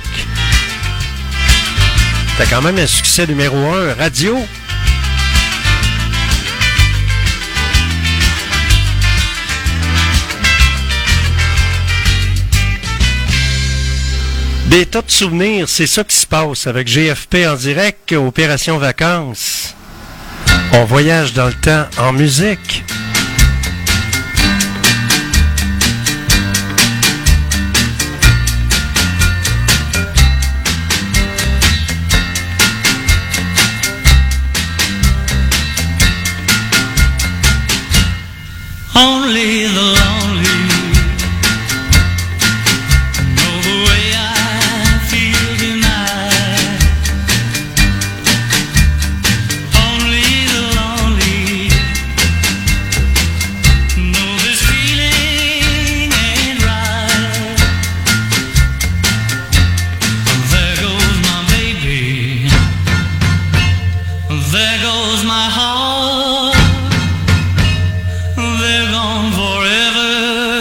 C'était quand même un succès numéro un, radio. Des tas de souvenirs, c'est ça qui se passe avec G F P en direct, Opération Vacances. On voyage dans le temps en musique. Only the lonely know the way I feel tonight. Only the lonely know this feeling ain't right. There goes my baby, there goes my heart. They're gone forever,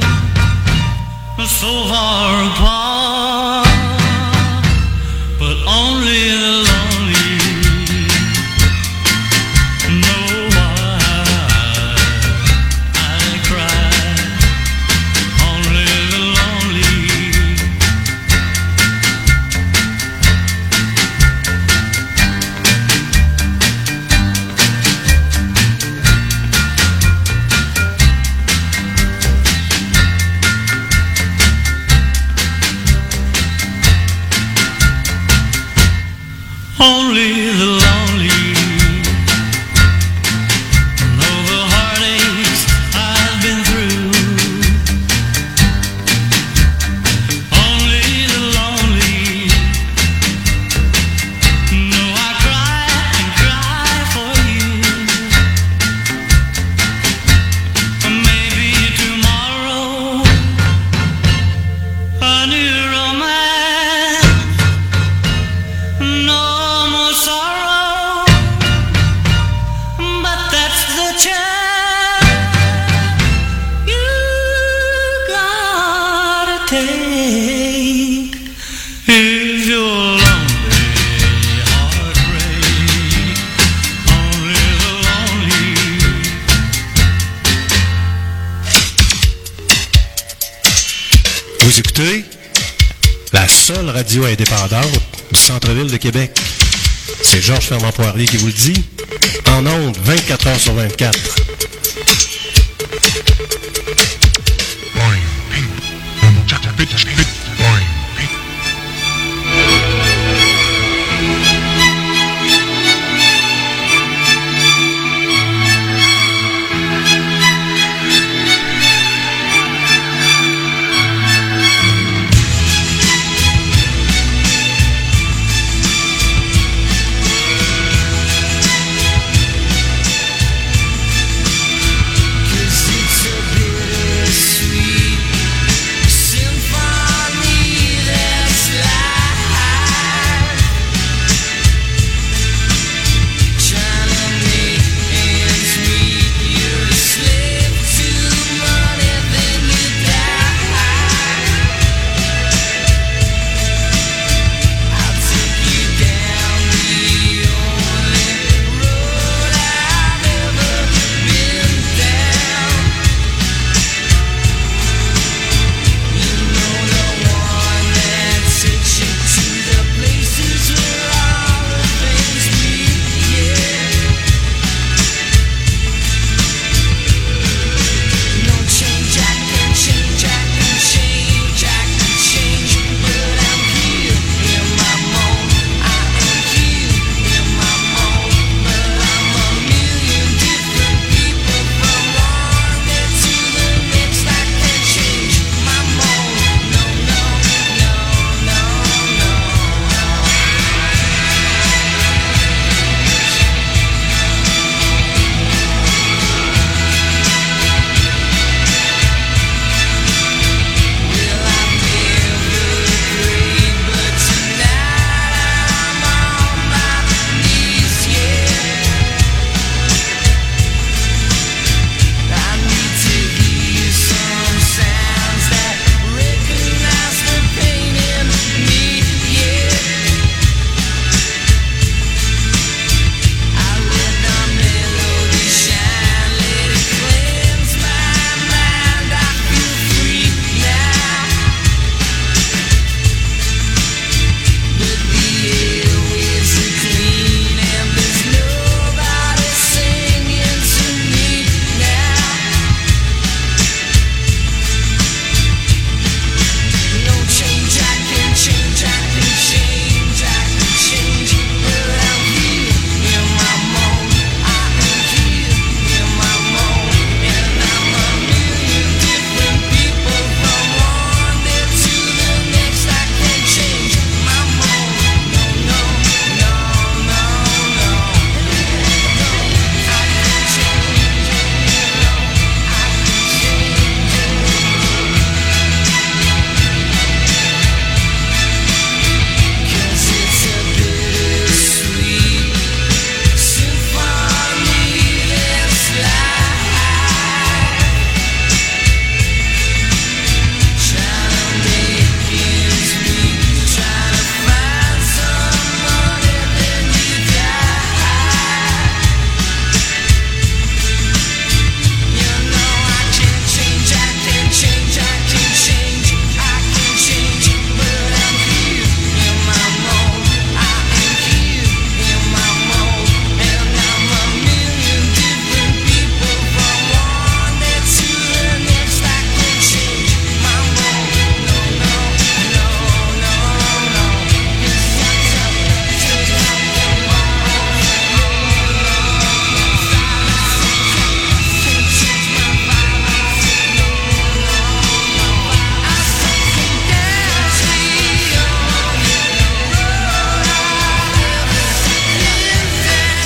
so far apart, but only the lonely know why I cry. Only the lonely. Only the lonely know the heartaches I've been through. Only the lonely know I cry and cry for you. Maybe tomorrow a new romance. No sorrow, but that's the chance you gotta take if you're lonely, heartbreak. Only the lonely. Vous écoutez la seule radio indépendante du centre-ville de Québec. C'est Georges Fernand Poirier qui vous le dit. En ondes, vingt-quatre heures sur vingt-quatre.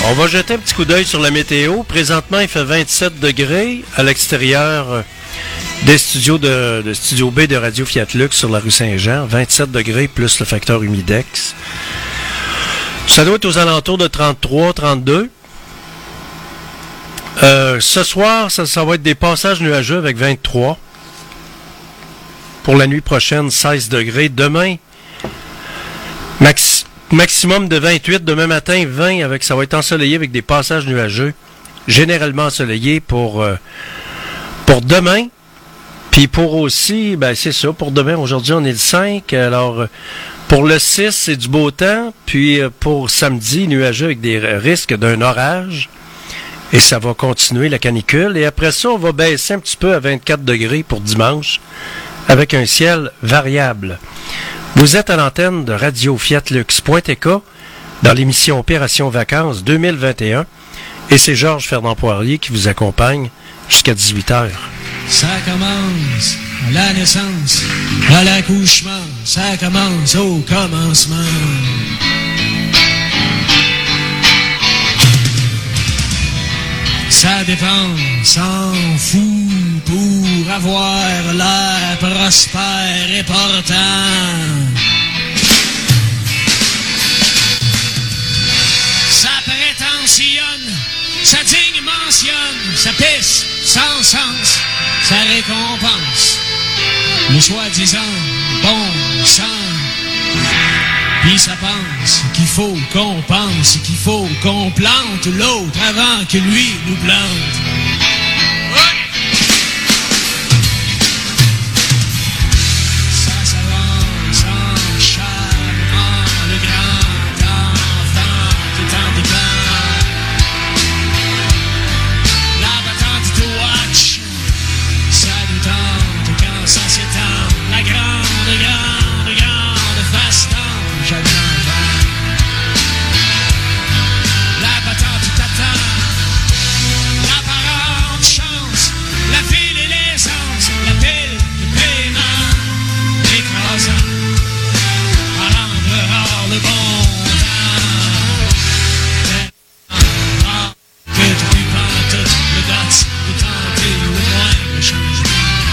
On va jeter un petit coup d'œil sur la météo. Présentement, il fait vingt-sept degrés à l'extérieur euh, des studios de, de Studio B de Radio Fiat Lux sur la rue Saint-Jean. vingt-sept degrés plus le facteur humidex. Ça doit être aux alentours de trente-trois trente-deux. Euh, ce soir, ça, ça va être des passages nuageux avec vingt-trois. Pour la nuit prochaine, seize degrés. Demain, max, maximum de vingt-huit. Demain matin, vingt. Avec, ça va être ensoleillé avec des passages nuageux. Généralement ensoleillé pour, euh, pour demain. Puis pour aussi, ben c'est ça, pour demain, aujourd'hui on est le cinq. Alors, pour le six, c'est du beau temps. Puis pour samedi, nuageux avec des risques d'un orage. Et ça va continuer la canicule. Et après ça, on va baisser un petit peu à vingt-quatre degrés pour dimanche, avec un ciel variable. Vous êtes à l'antenne de Radio Fiat Lux point T K dans l'émission Opération Vacances deux mille vingt et un. Et c'est Georges Fernand Poirier qui vous accompagne jusqu'à dix-huit heures. Ça commence à la naissance, à l'accouchement, ça commence au commencement. Ça dépend, s'en fout pour avoir l'air prospère et portant. Ça prétentionne, ça digne mentionne, ça pisse sans sens, ça récompense le soi-disant bon sens. Puis ça pense qu'il faut qu'on pense, qu'il faut qu'on plante l'autre avant que lui nous plante. Ça s'avance en charmant le grand enfant tout en déclin. La battante de watch, ça nous tente quand ça s'étend. La grande, grande, grande faste. La patente t'attend, l'apparente chance, la pile et l'essence, la pile de paiement, écrasant, à rendre rare le bon temps. Que tu pantes le gosse de tenter le moindre changement.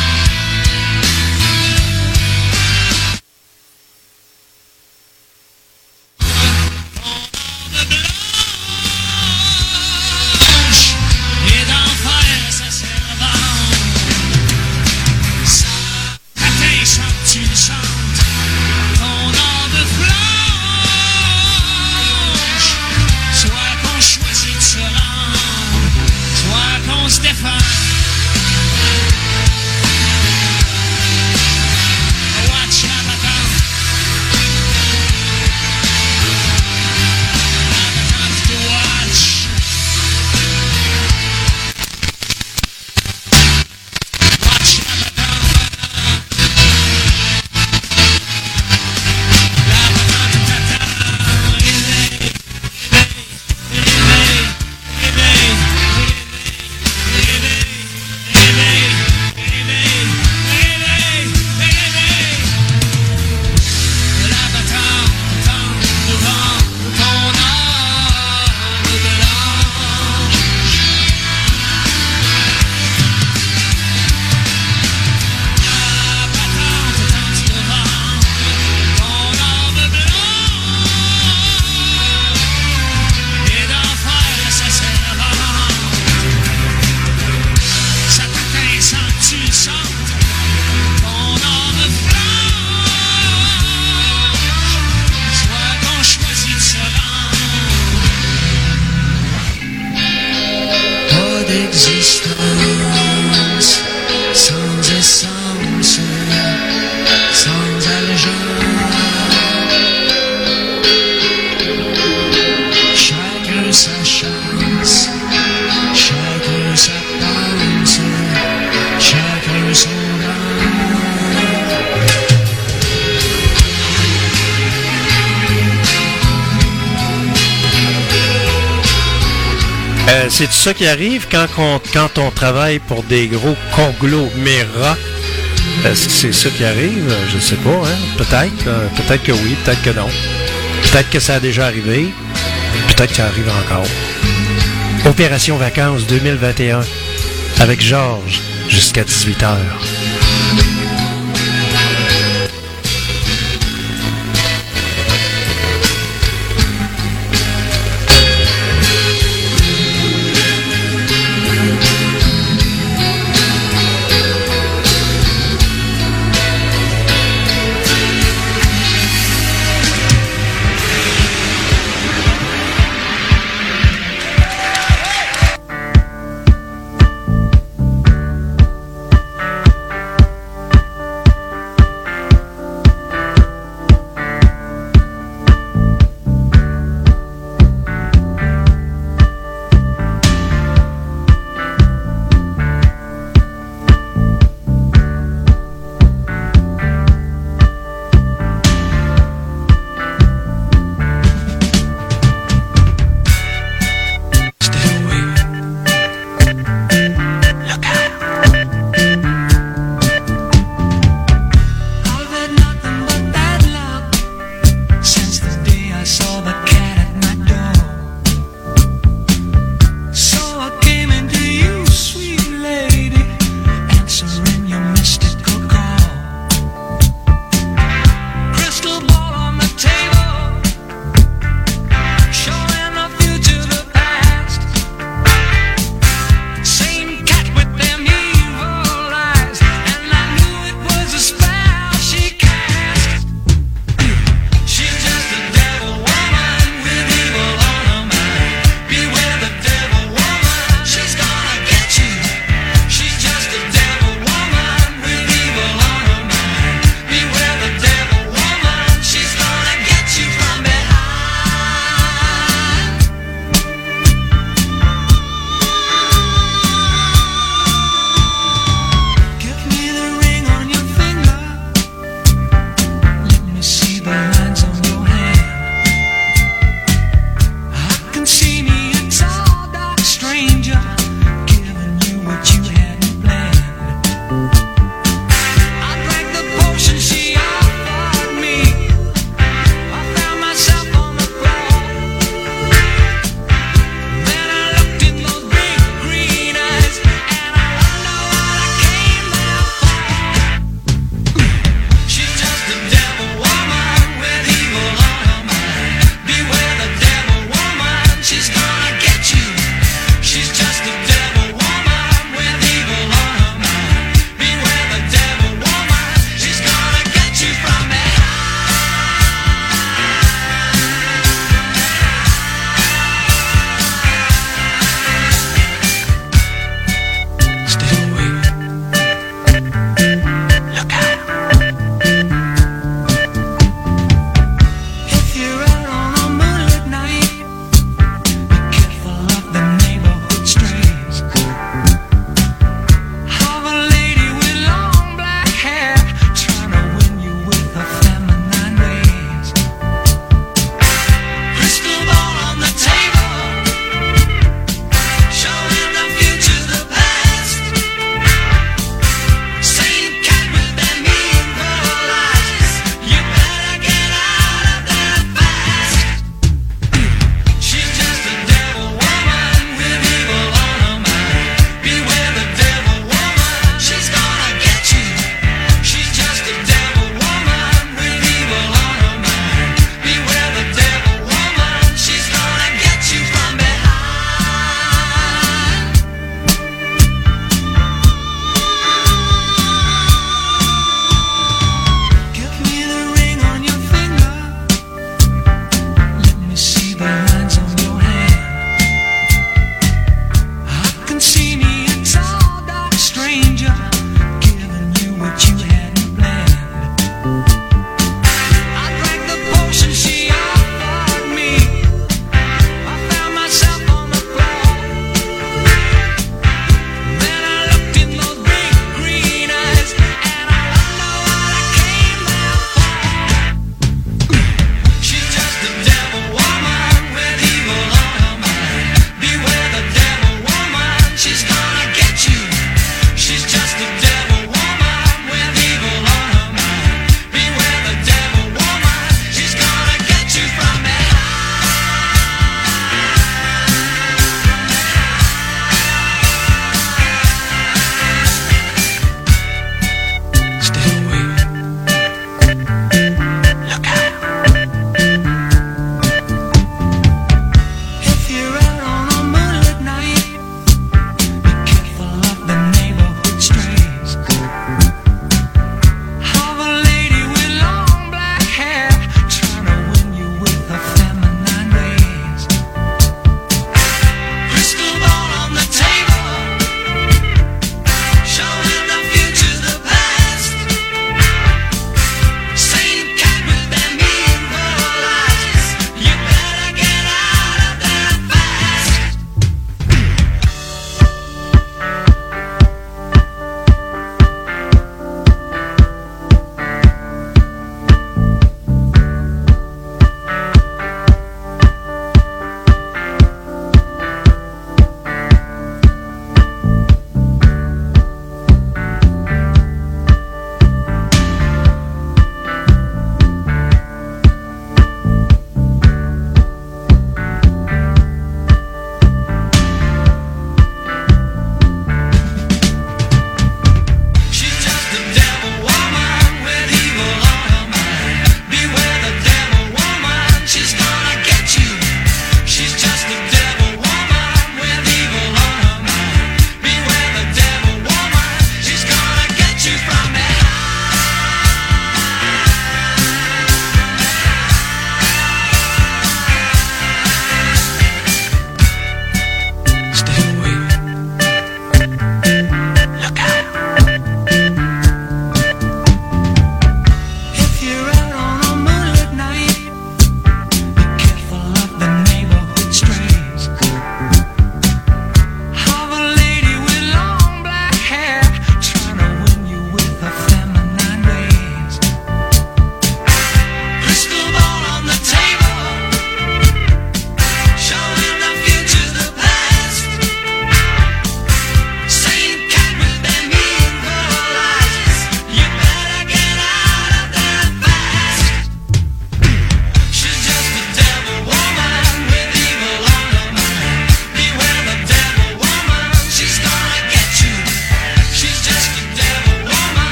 Euh, c'est tout ça qui arrive quand on, quand on travaille pour des gros conglomérats. Est-ce que c'est ça qui arrive? Je ne sais pas, hein? Peut-être. Euh, peut-être que oui, peut-être que non. Peut-être que ça a déjà arrivé. Peut-être que ça arrive encore. Opération Vacances deux mille vingt et un avec Georges jusqu'à dix-huit heures.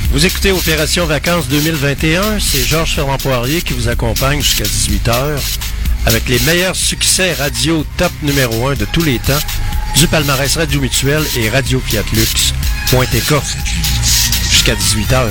Vous écoutez Opération Vacances deux mille vingt et un. C'est Georges Fernand Poirier qui vous accompagne jusqu'à dix-huit heures avec les meilleurs succès radio top numéro un de tous les temps du palmarès Radio Mutuel et Radio Fiat Lux. Point T K. Jusqu'à dix-huit heures.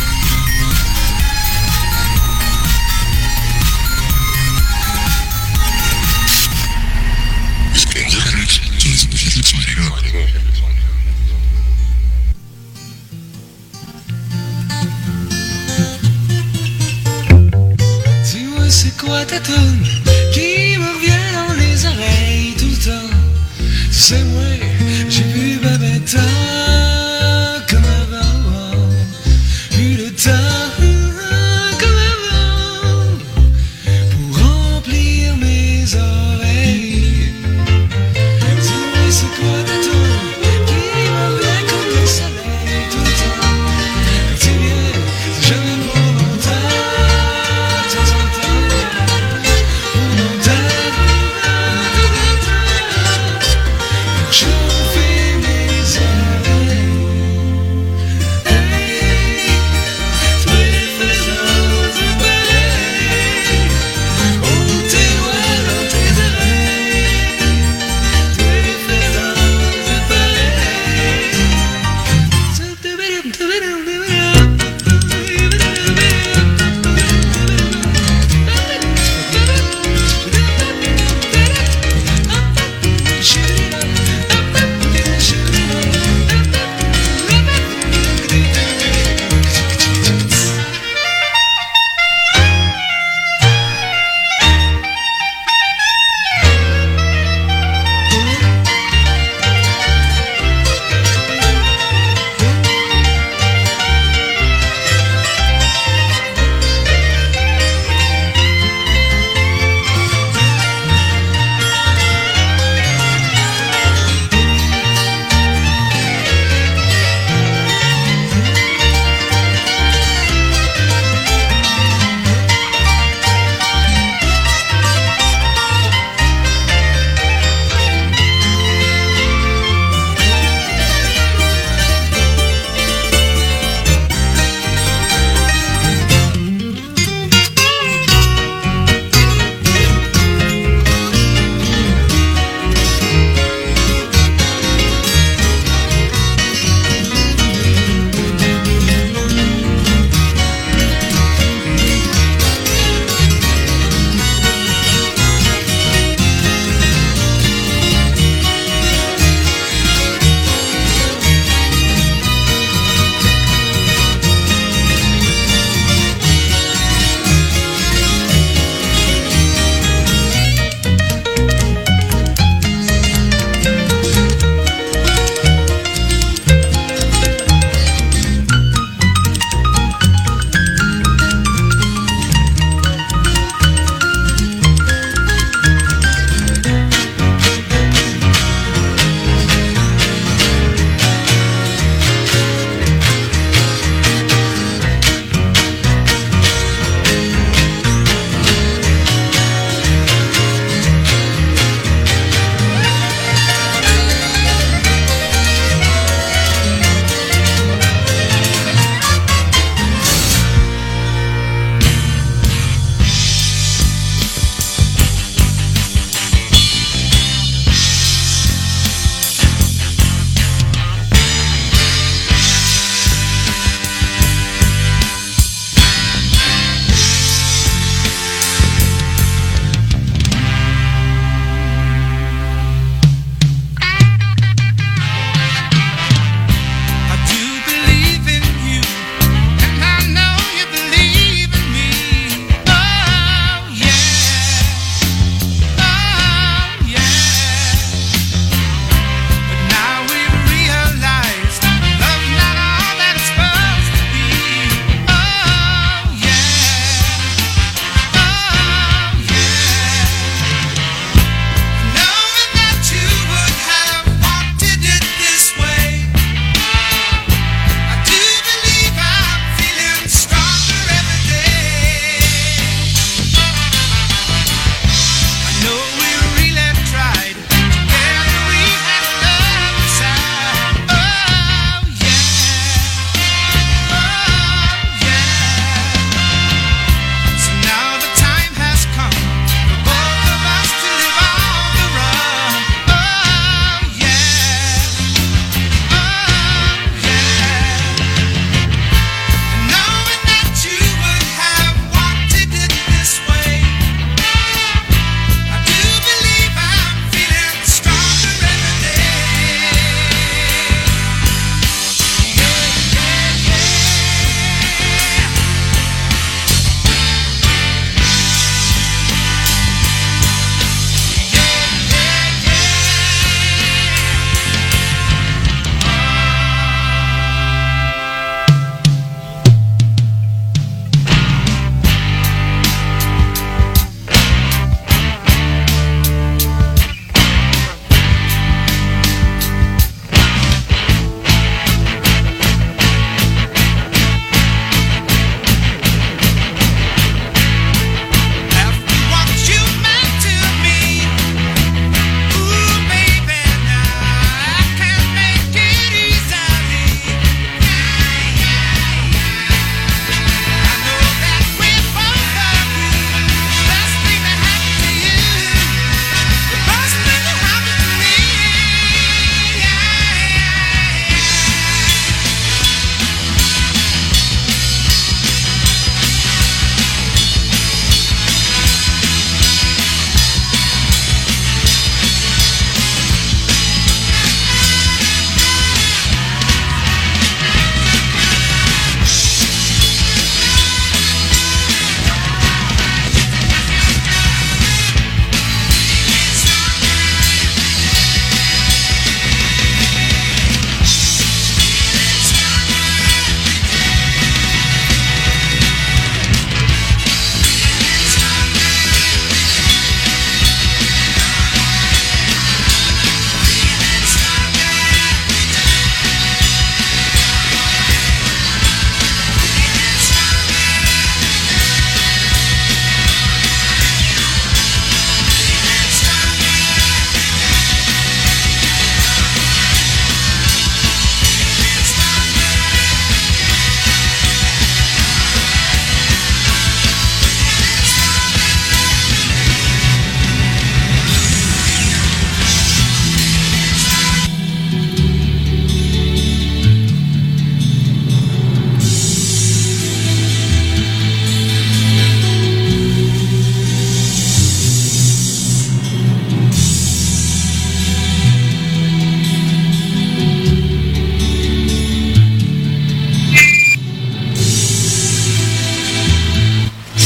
C'est quoi ta toune qui me revient dans les oreilles tout le temps? C'est moi, j'ai plus babette comme avant, plus le temps comme avant pour remplir mes oreilles. Dis-moi c'est quoi ta toune qui me revient comme le soleil tout le temps? Tu viens, c'est jamais pour longtemps. Chauffer mes oreilles.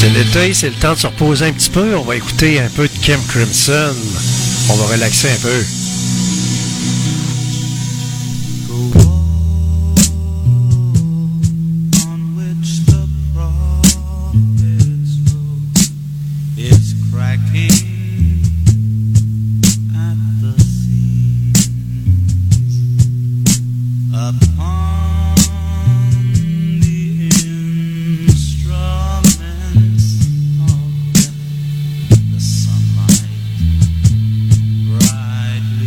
C'est l'été, c'est le temps de se reposer un petit peu. On va écouter un peu de Kim Crimson. On va relaxer un peu. Brightly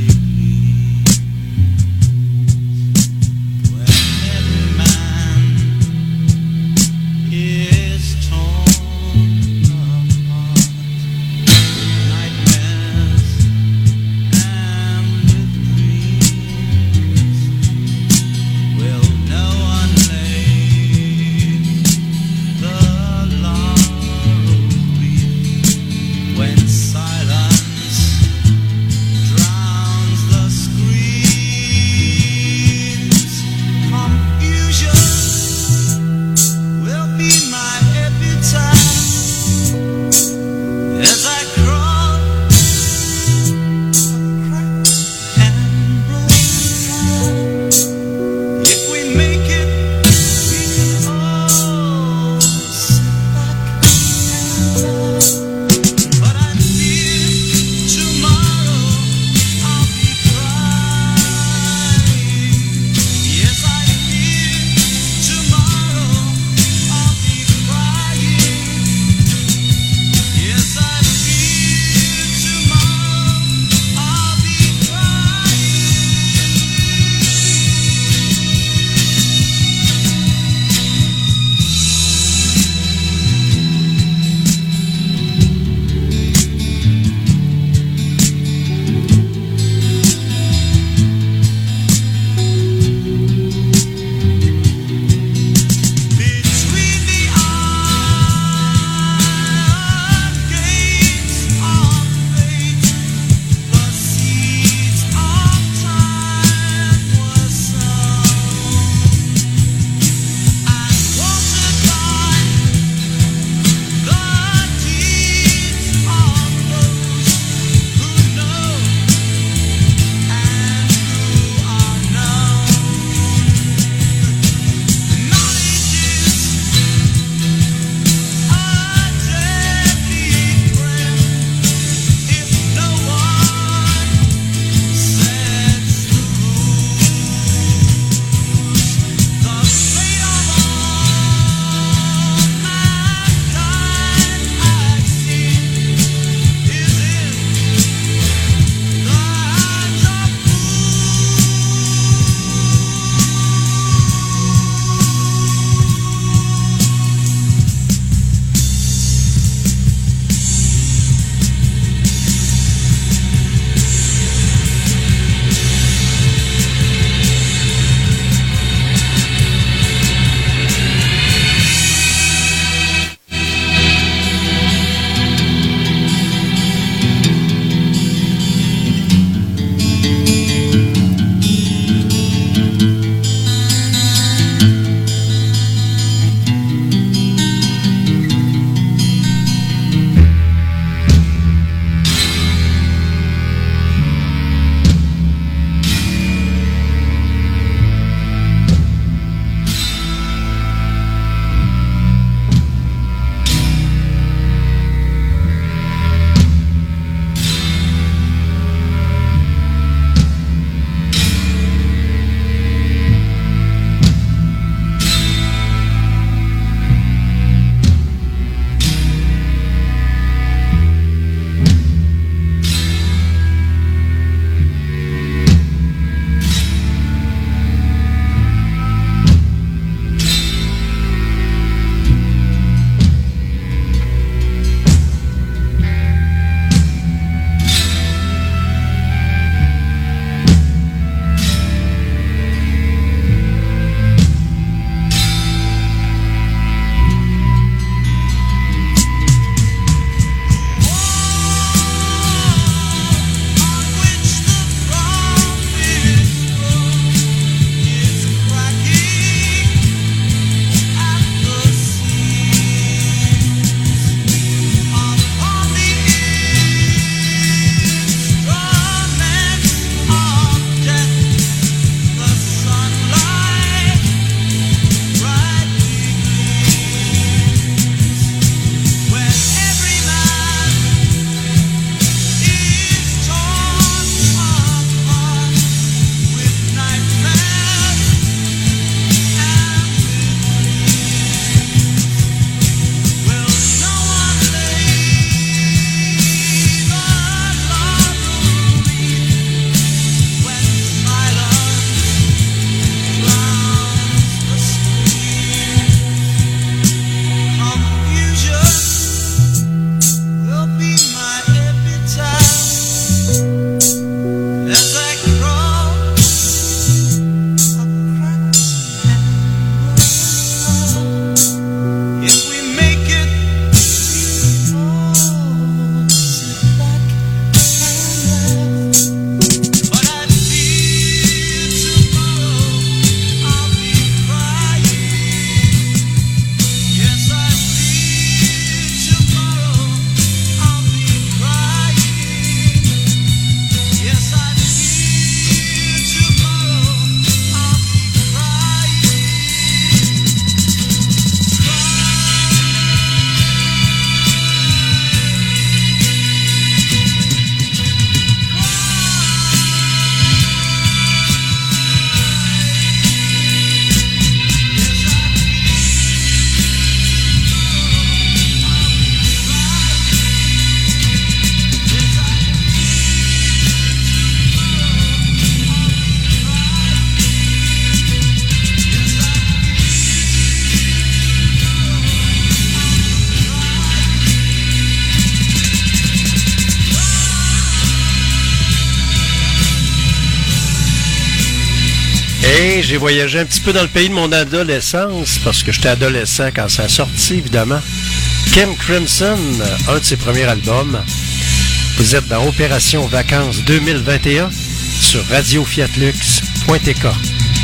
j'ai voyagé un petit peu dans le pays de mon adolescence, parce que j'étais adolescent quand ça a sorti, évidemment. King Crimson, un de ses premiers albums. Vous êtes dans Opération Vacances deux mille vingt et un sur radio fiat lux point t k.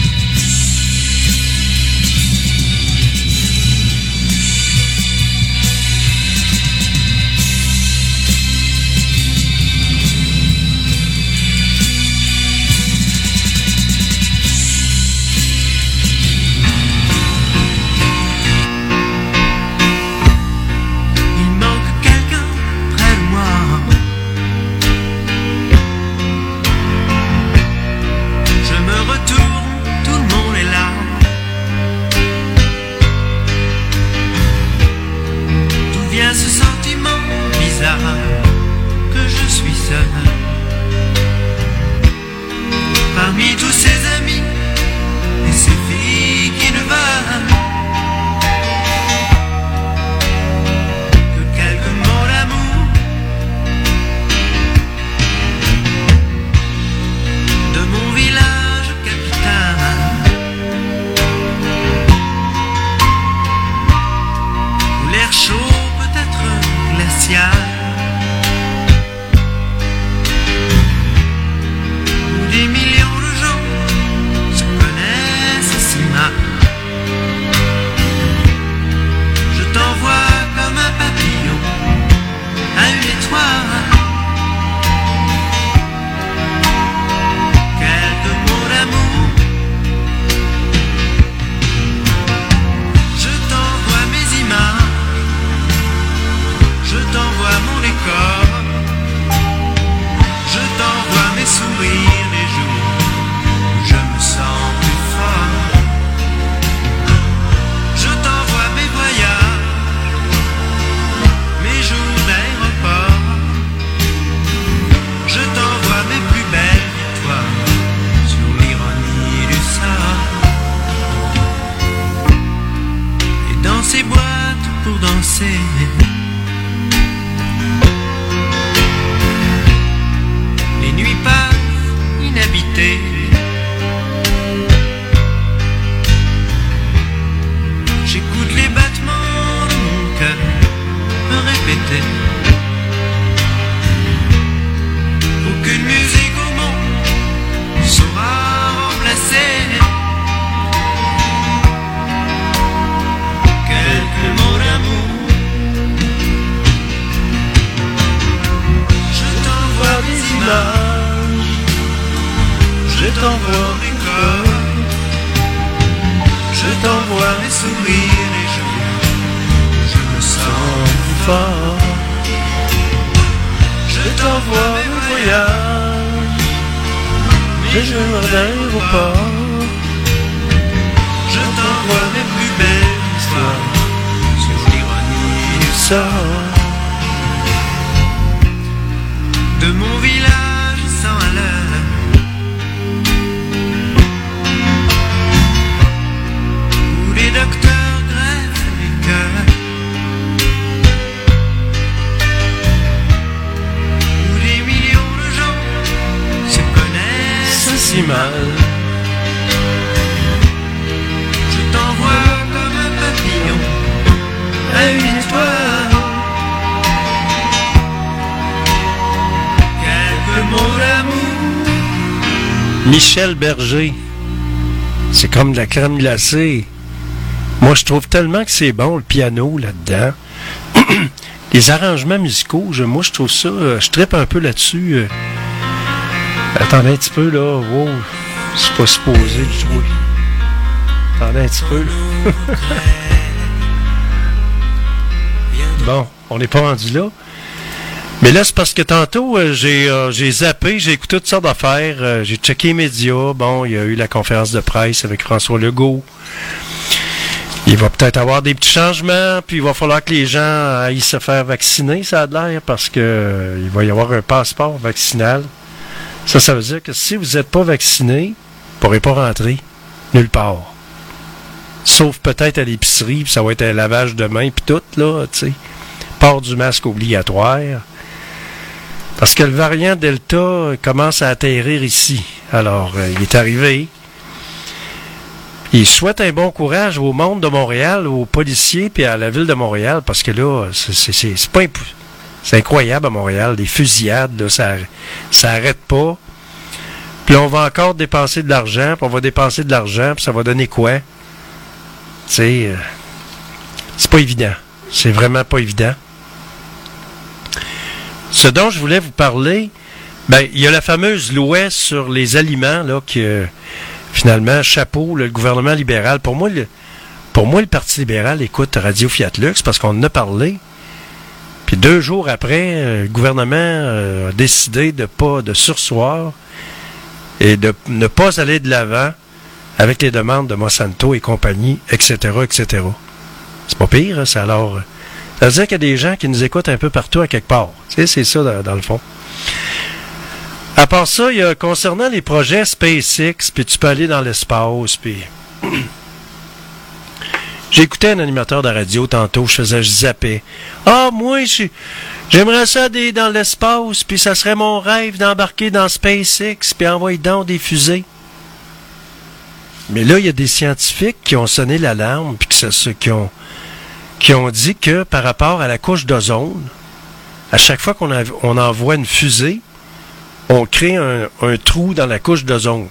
Parmi tous ses amis et ses filles qui ne veulent que quelques mots d'amour, de mon village capitale, où l'air chaud peut être glacial. Des millions de gens se connaissent si mal. Je t'envoie comme un papillon à une étoile. Quelques mots d'amour. Je t'envoie mes images. Je t'envoie mon décor. Je t'envoie mes sourires. Ces boîtes pour danser, les nuits passent inhabitées. J'écoute les battements de mon cœur me répéter. Aucune musique au monde saura remplacer quelques mots d'amour. Je t'envoie des images, je t'envoie mes corps, je t'envoie mes sourires et je, je me sens plus fort. Je t'envoie mes voyages, mes jours d'aéroport. Je t'envoie mes plus belles histoires sur l'ironie du sort. De mon village sans à l'heure, où les docteurs greffent les cœurs, où des millions de gens se connaissent si mal. Je t'envoie comme un papillon à une étoile. Quelques mots d'amour. Michel Berger. C'est comme de la crème glacée. Moi, je trouve tellement que c'est bon, le piano, là-dedans. Les arrangements musicaux, je, moi, je trouve ça... Euh, je trippe un peu là-dessus. Euh. Attendez un petit peu, là. Wow. C'est pas supposé, je trouve. Attendez un petit peu, là. Bon, on n'est pas rendu là. Mais là, c'est parce que tantôt, euh, j'ai, euh, j'ai zappé, j'ai écouté toutes sortes d'affaires. Euh, j'ai checké les médias. Bon, il y a eu la conférence de presse avec François Legault. Il va peut-être avoir des petits changements, puis il va falloir que les gens aillent se faire vacciner, ça a l'air, parce que euh, il va y avoir un passeport vaccinal. Ça, ça veut dire que si vous n'êtes pas vacciné, vous ne pourrez pas rentrer nulle part. Sauf peut-être à l'épicerie, puis ça va être un lavage de mains, puis tout, là, tu sais. Port du masque obligatoire. Parce que le variant Delta commence à atterrir ici. Alors, euh, il est arrivé. il souhaite un bon courage au monde de Montréal, aux policiers, puis à la ville de Montréal, parce que là, c'est, c'est, c'est, c'est pas imp- c'est incroyable à Montréal, les fusillades, là, ça, ça arrête pas. Puis on va encore dépenser de l'argent, puis on va dépenser de l'argent, puis ça va donner quoi? Tu sais, euh, c'est pas évident. C'est vraiment pas évident. Ce dont je voulais vous parler, ben, il y a la fameuse loi sur les aliments, là, que, finalement, chapeau, là, le gouvernement libéral. Pour moi, le, pour moi, le Parti libéral écoute Radio Fiat Lux parce qu'on en a parlé. Puis deux jours après, euh, le gouvernement euh, a décidé de pas, de surseoir et de ne pas aller de l'avant avec les demandes de Monsanto et compagnie, et cetera, et cetera. C'est pas pire, hein, ça alors. Ça veut dire qu'il y a des gens qui nous écoutent un peu partout à quelque part. Tu sais, c'est ça dans, dans le fond. À part ça, il y a concernant les projets SpaceX, puis tu peux aller dans l'espace, puis j'ai écouté un animateur de radio tantôt, je faisais, je zappais. Ah, moi, je, j'aimerais ça aller dans l'espace, puis ça serait mon rêve d'embarquer dans SpaceX, puis envoyer donc des fusées. Mais là, il y a des scientifiques qui ont sonné l'alarme, puis qui, ça, qui ont qui ont dit que par rapport à la couche d'ozone, à chaque fois qu'on a, on envoie une fusée, on crée un, un trou dans la couche d'ozone.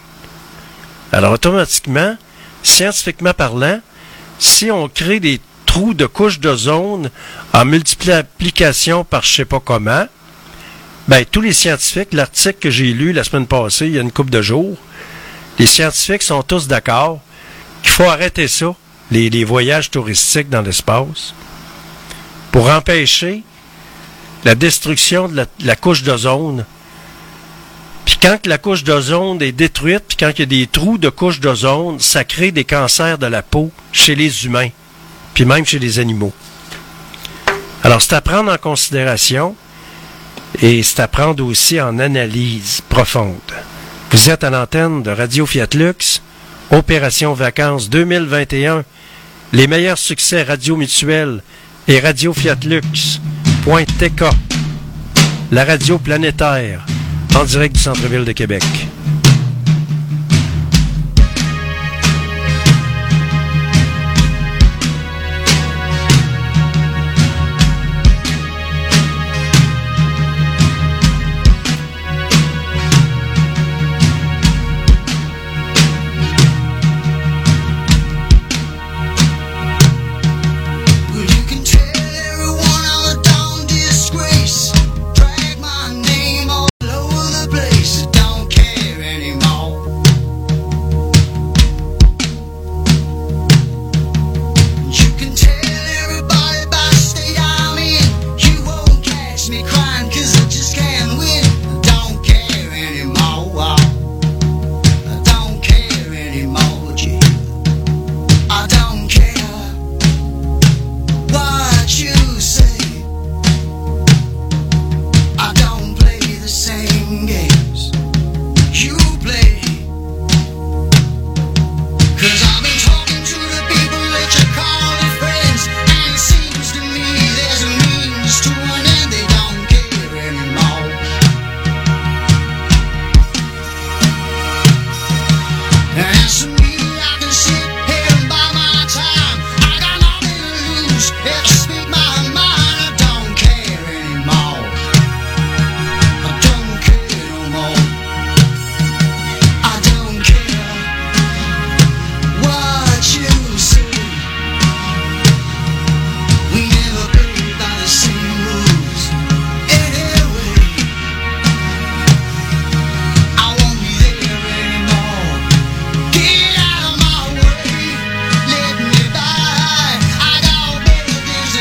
Alors automatiquement, scientifiquement parlant, si on crée des trous de couche d'ozone en multiplication par je sais pas comment, ben tous les scientifiques, l'article que j'ai lu la semaine passée, il y a une couple de jours, les scientifiques sont tous d'accord qu'il faut arrêter ça. Les, les voyages touristiques dans l'espace, pour empêcher la destruction de la, la couche d'ozone. Puis quand la couche d'ozone est détruite, puis quand il y a des trous de couche d'ozone, ça crée des cancers de la peau chez les humains, puis même chez les animaux. Alors, c'est à prendre en considération, et c'est à prendre aussi en analyse profonde. Vous êtes à l'antenne de Radio Fiat Lux, Opération Vacances deux mille vingt et un. Les meilleurs succès Radio Mutuelle et Radio Fiat Lux. T K. La radio planétaire, en direct du centre-ville de Québec. Get out of my way, let me by. I got better things to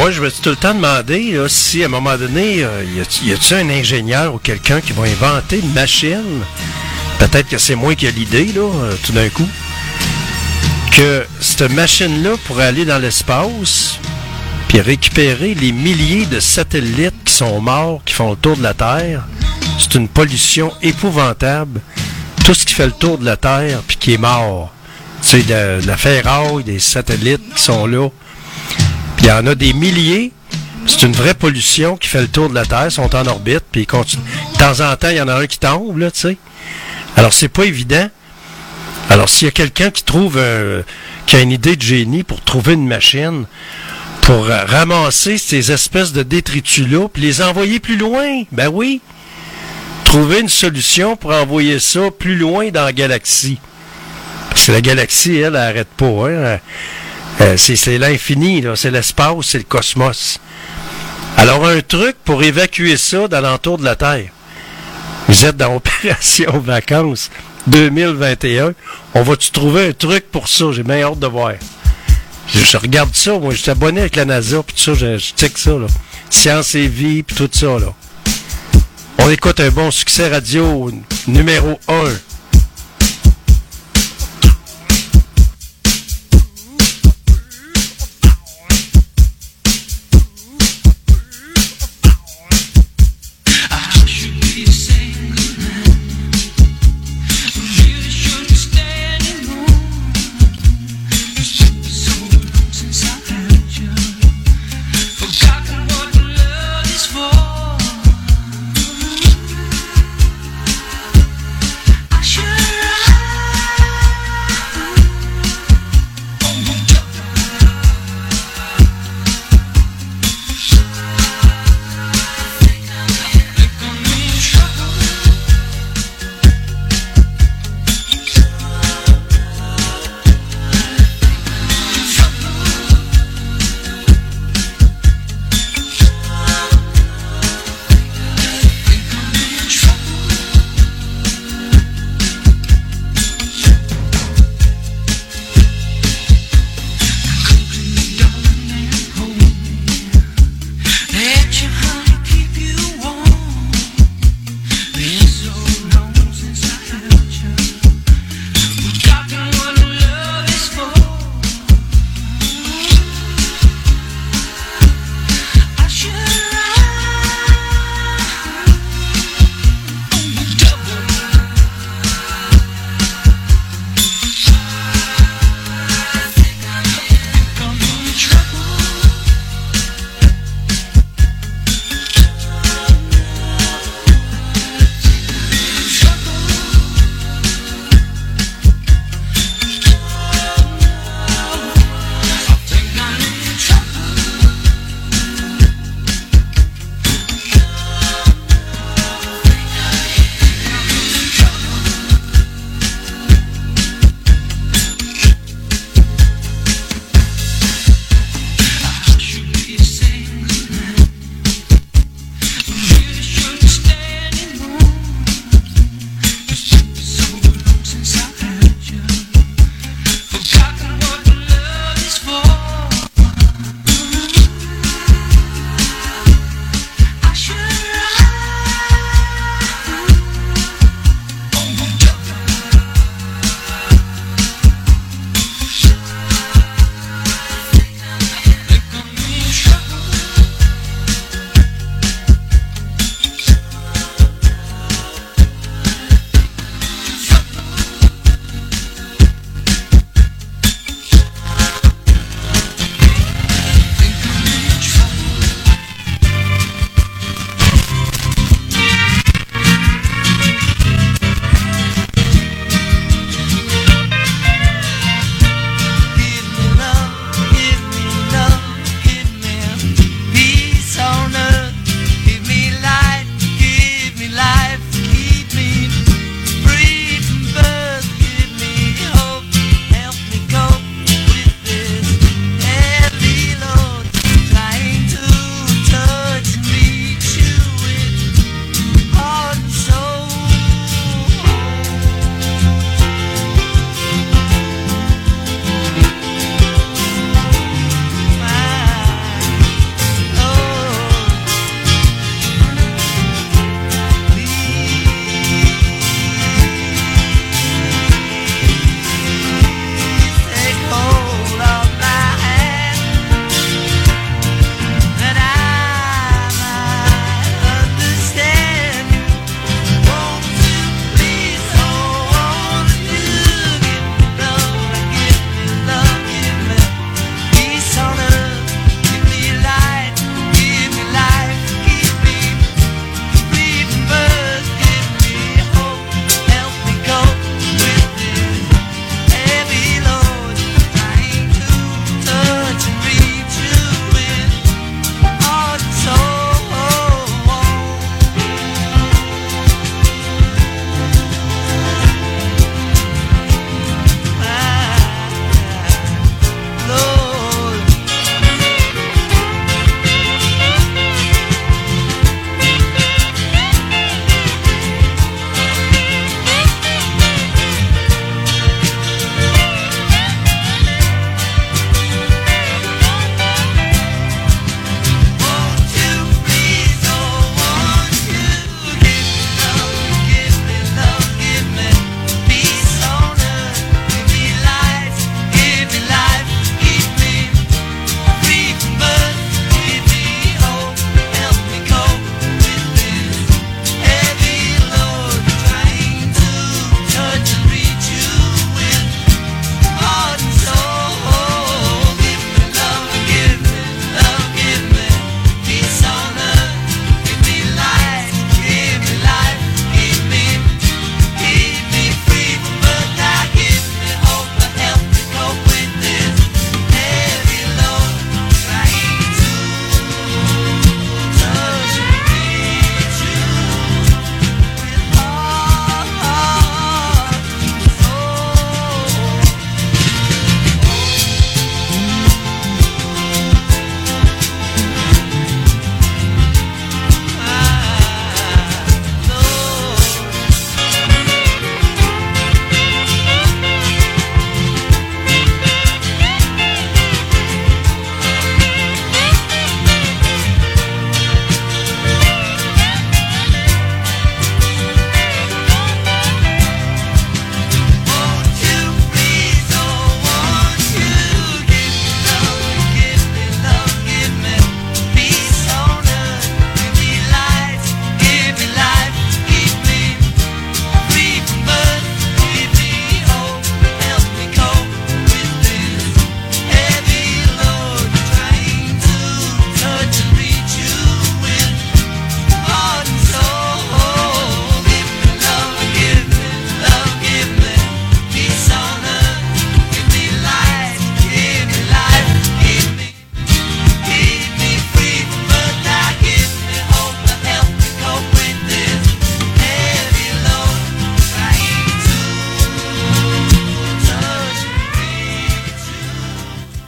moi, je me suis tout le temps demandé là, si, à un moment donné, euh, y a-t-il un ingénieur ou quelqu'un qui va inventer une machine, peut-être que c'est moi qui ai l'idée, là, euh, tout d'un coup, que cette machine-là pourrait aller dans l'espace puis récupérer les milliers de satellites qui sont morts, qui font le tour de la Terre. C'est une pollution épouvantable. Tout ce qui fait le tour de la Terre puis qui est mort. C'est de, de la ferraille, des satellites qui sont là. Puis il y en a des milliers. C'est une vraie pollution qui fait le tour de la Terre. Ils sont en orbite puis ils continuent. De temps en temps, il y en a un qui tombe, là, tu sais. Alors, c'est pas évident. Alors, s'il y a quelqu'un qui trouve un, qui a une idée de génie pour trouver une machine pour euh, ramasser ces espèces de détritus-là puis les envoyer plus loin, ben oui. Trouver une solution pour envoyer ça plus loin dans la galaxie. Parce que la galaxie, elle, elle n'arrête pas. Hein? Euh, c'est, c'est l'infini, là. C'est l'espace, c'est le cosmos. Alors, un truc pour évacuer ça dans l'entour de la Terre. Vous êtes dans Opération Vacances deux mille vingt et un. On va-tu trouver un truc pour ça? J'ai bien hâte de voir. Je, je regarde ça. Moi, je suis abonné avec la NASA, puis tout ça, je, je check ça, là. Science et vie, puis tout ça, là. On écoute un bon succès radio numéro un.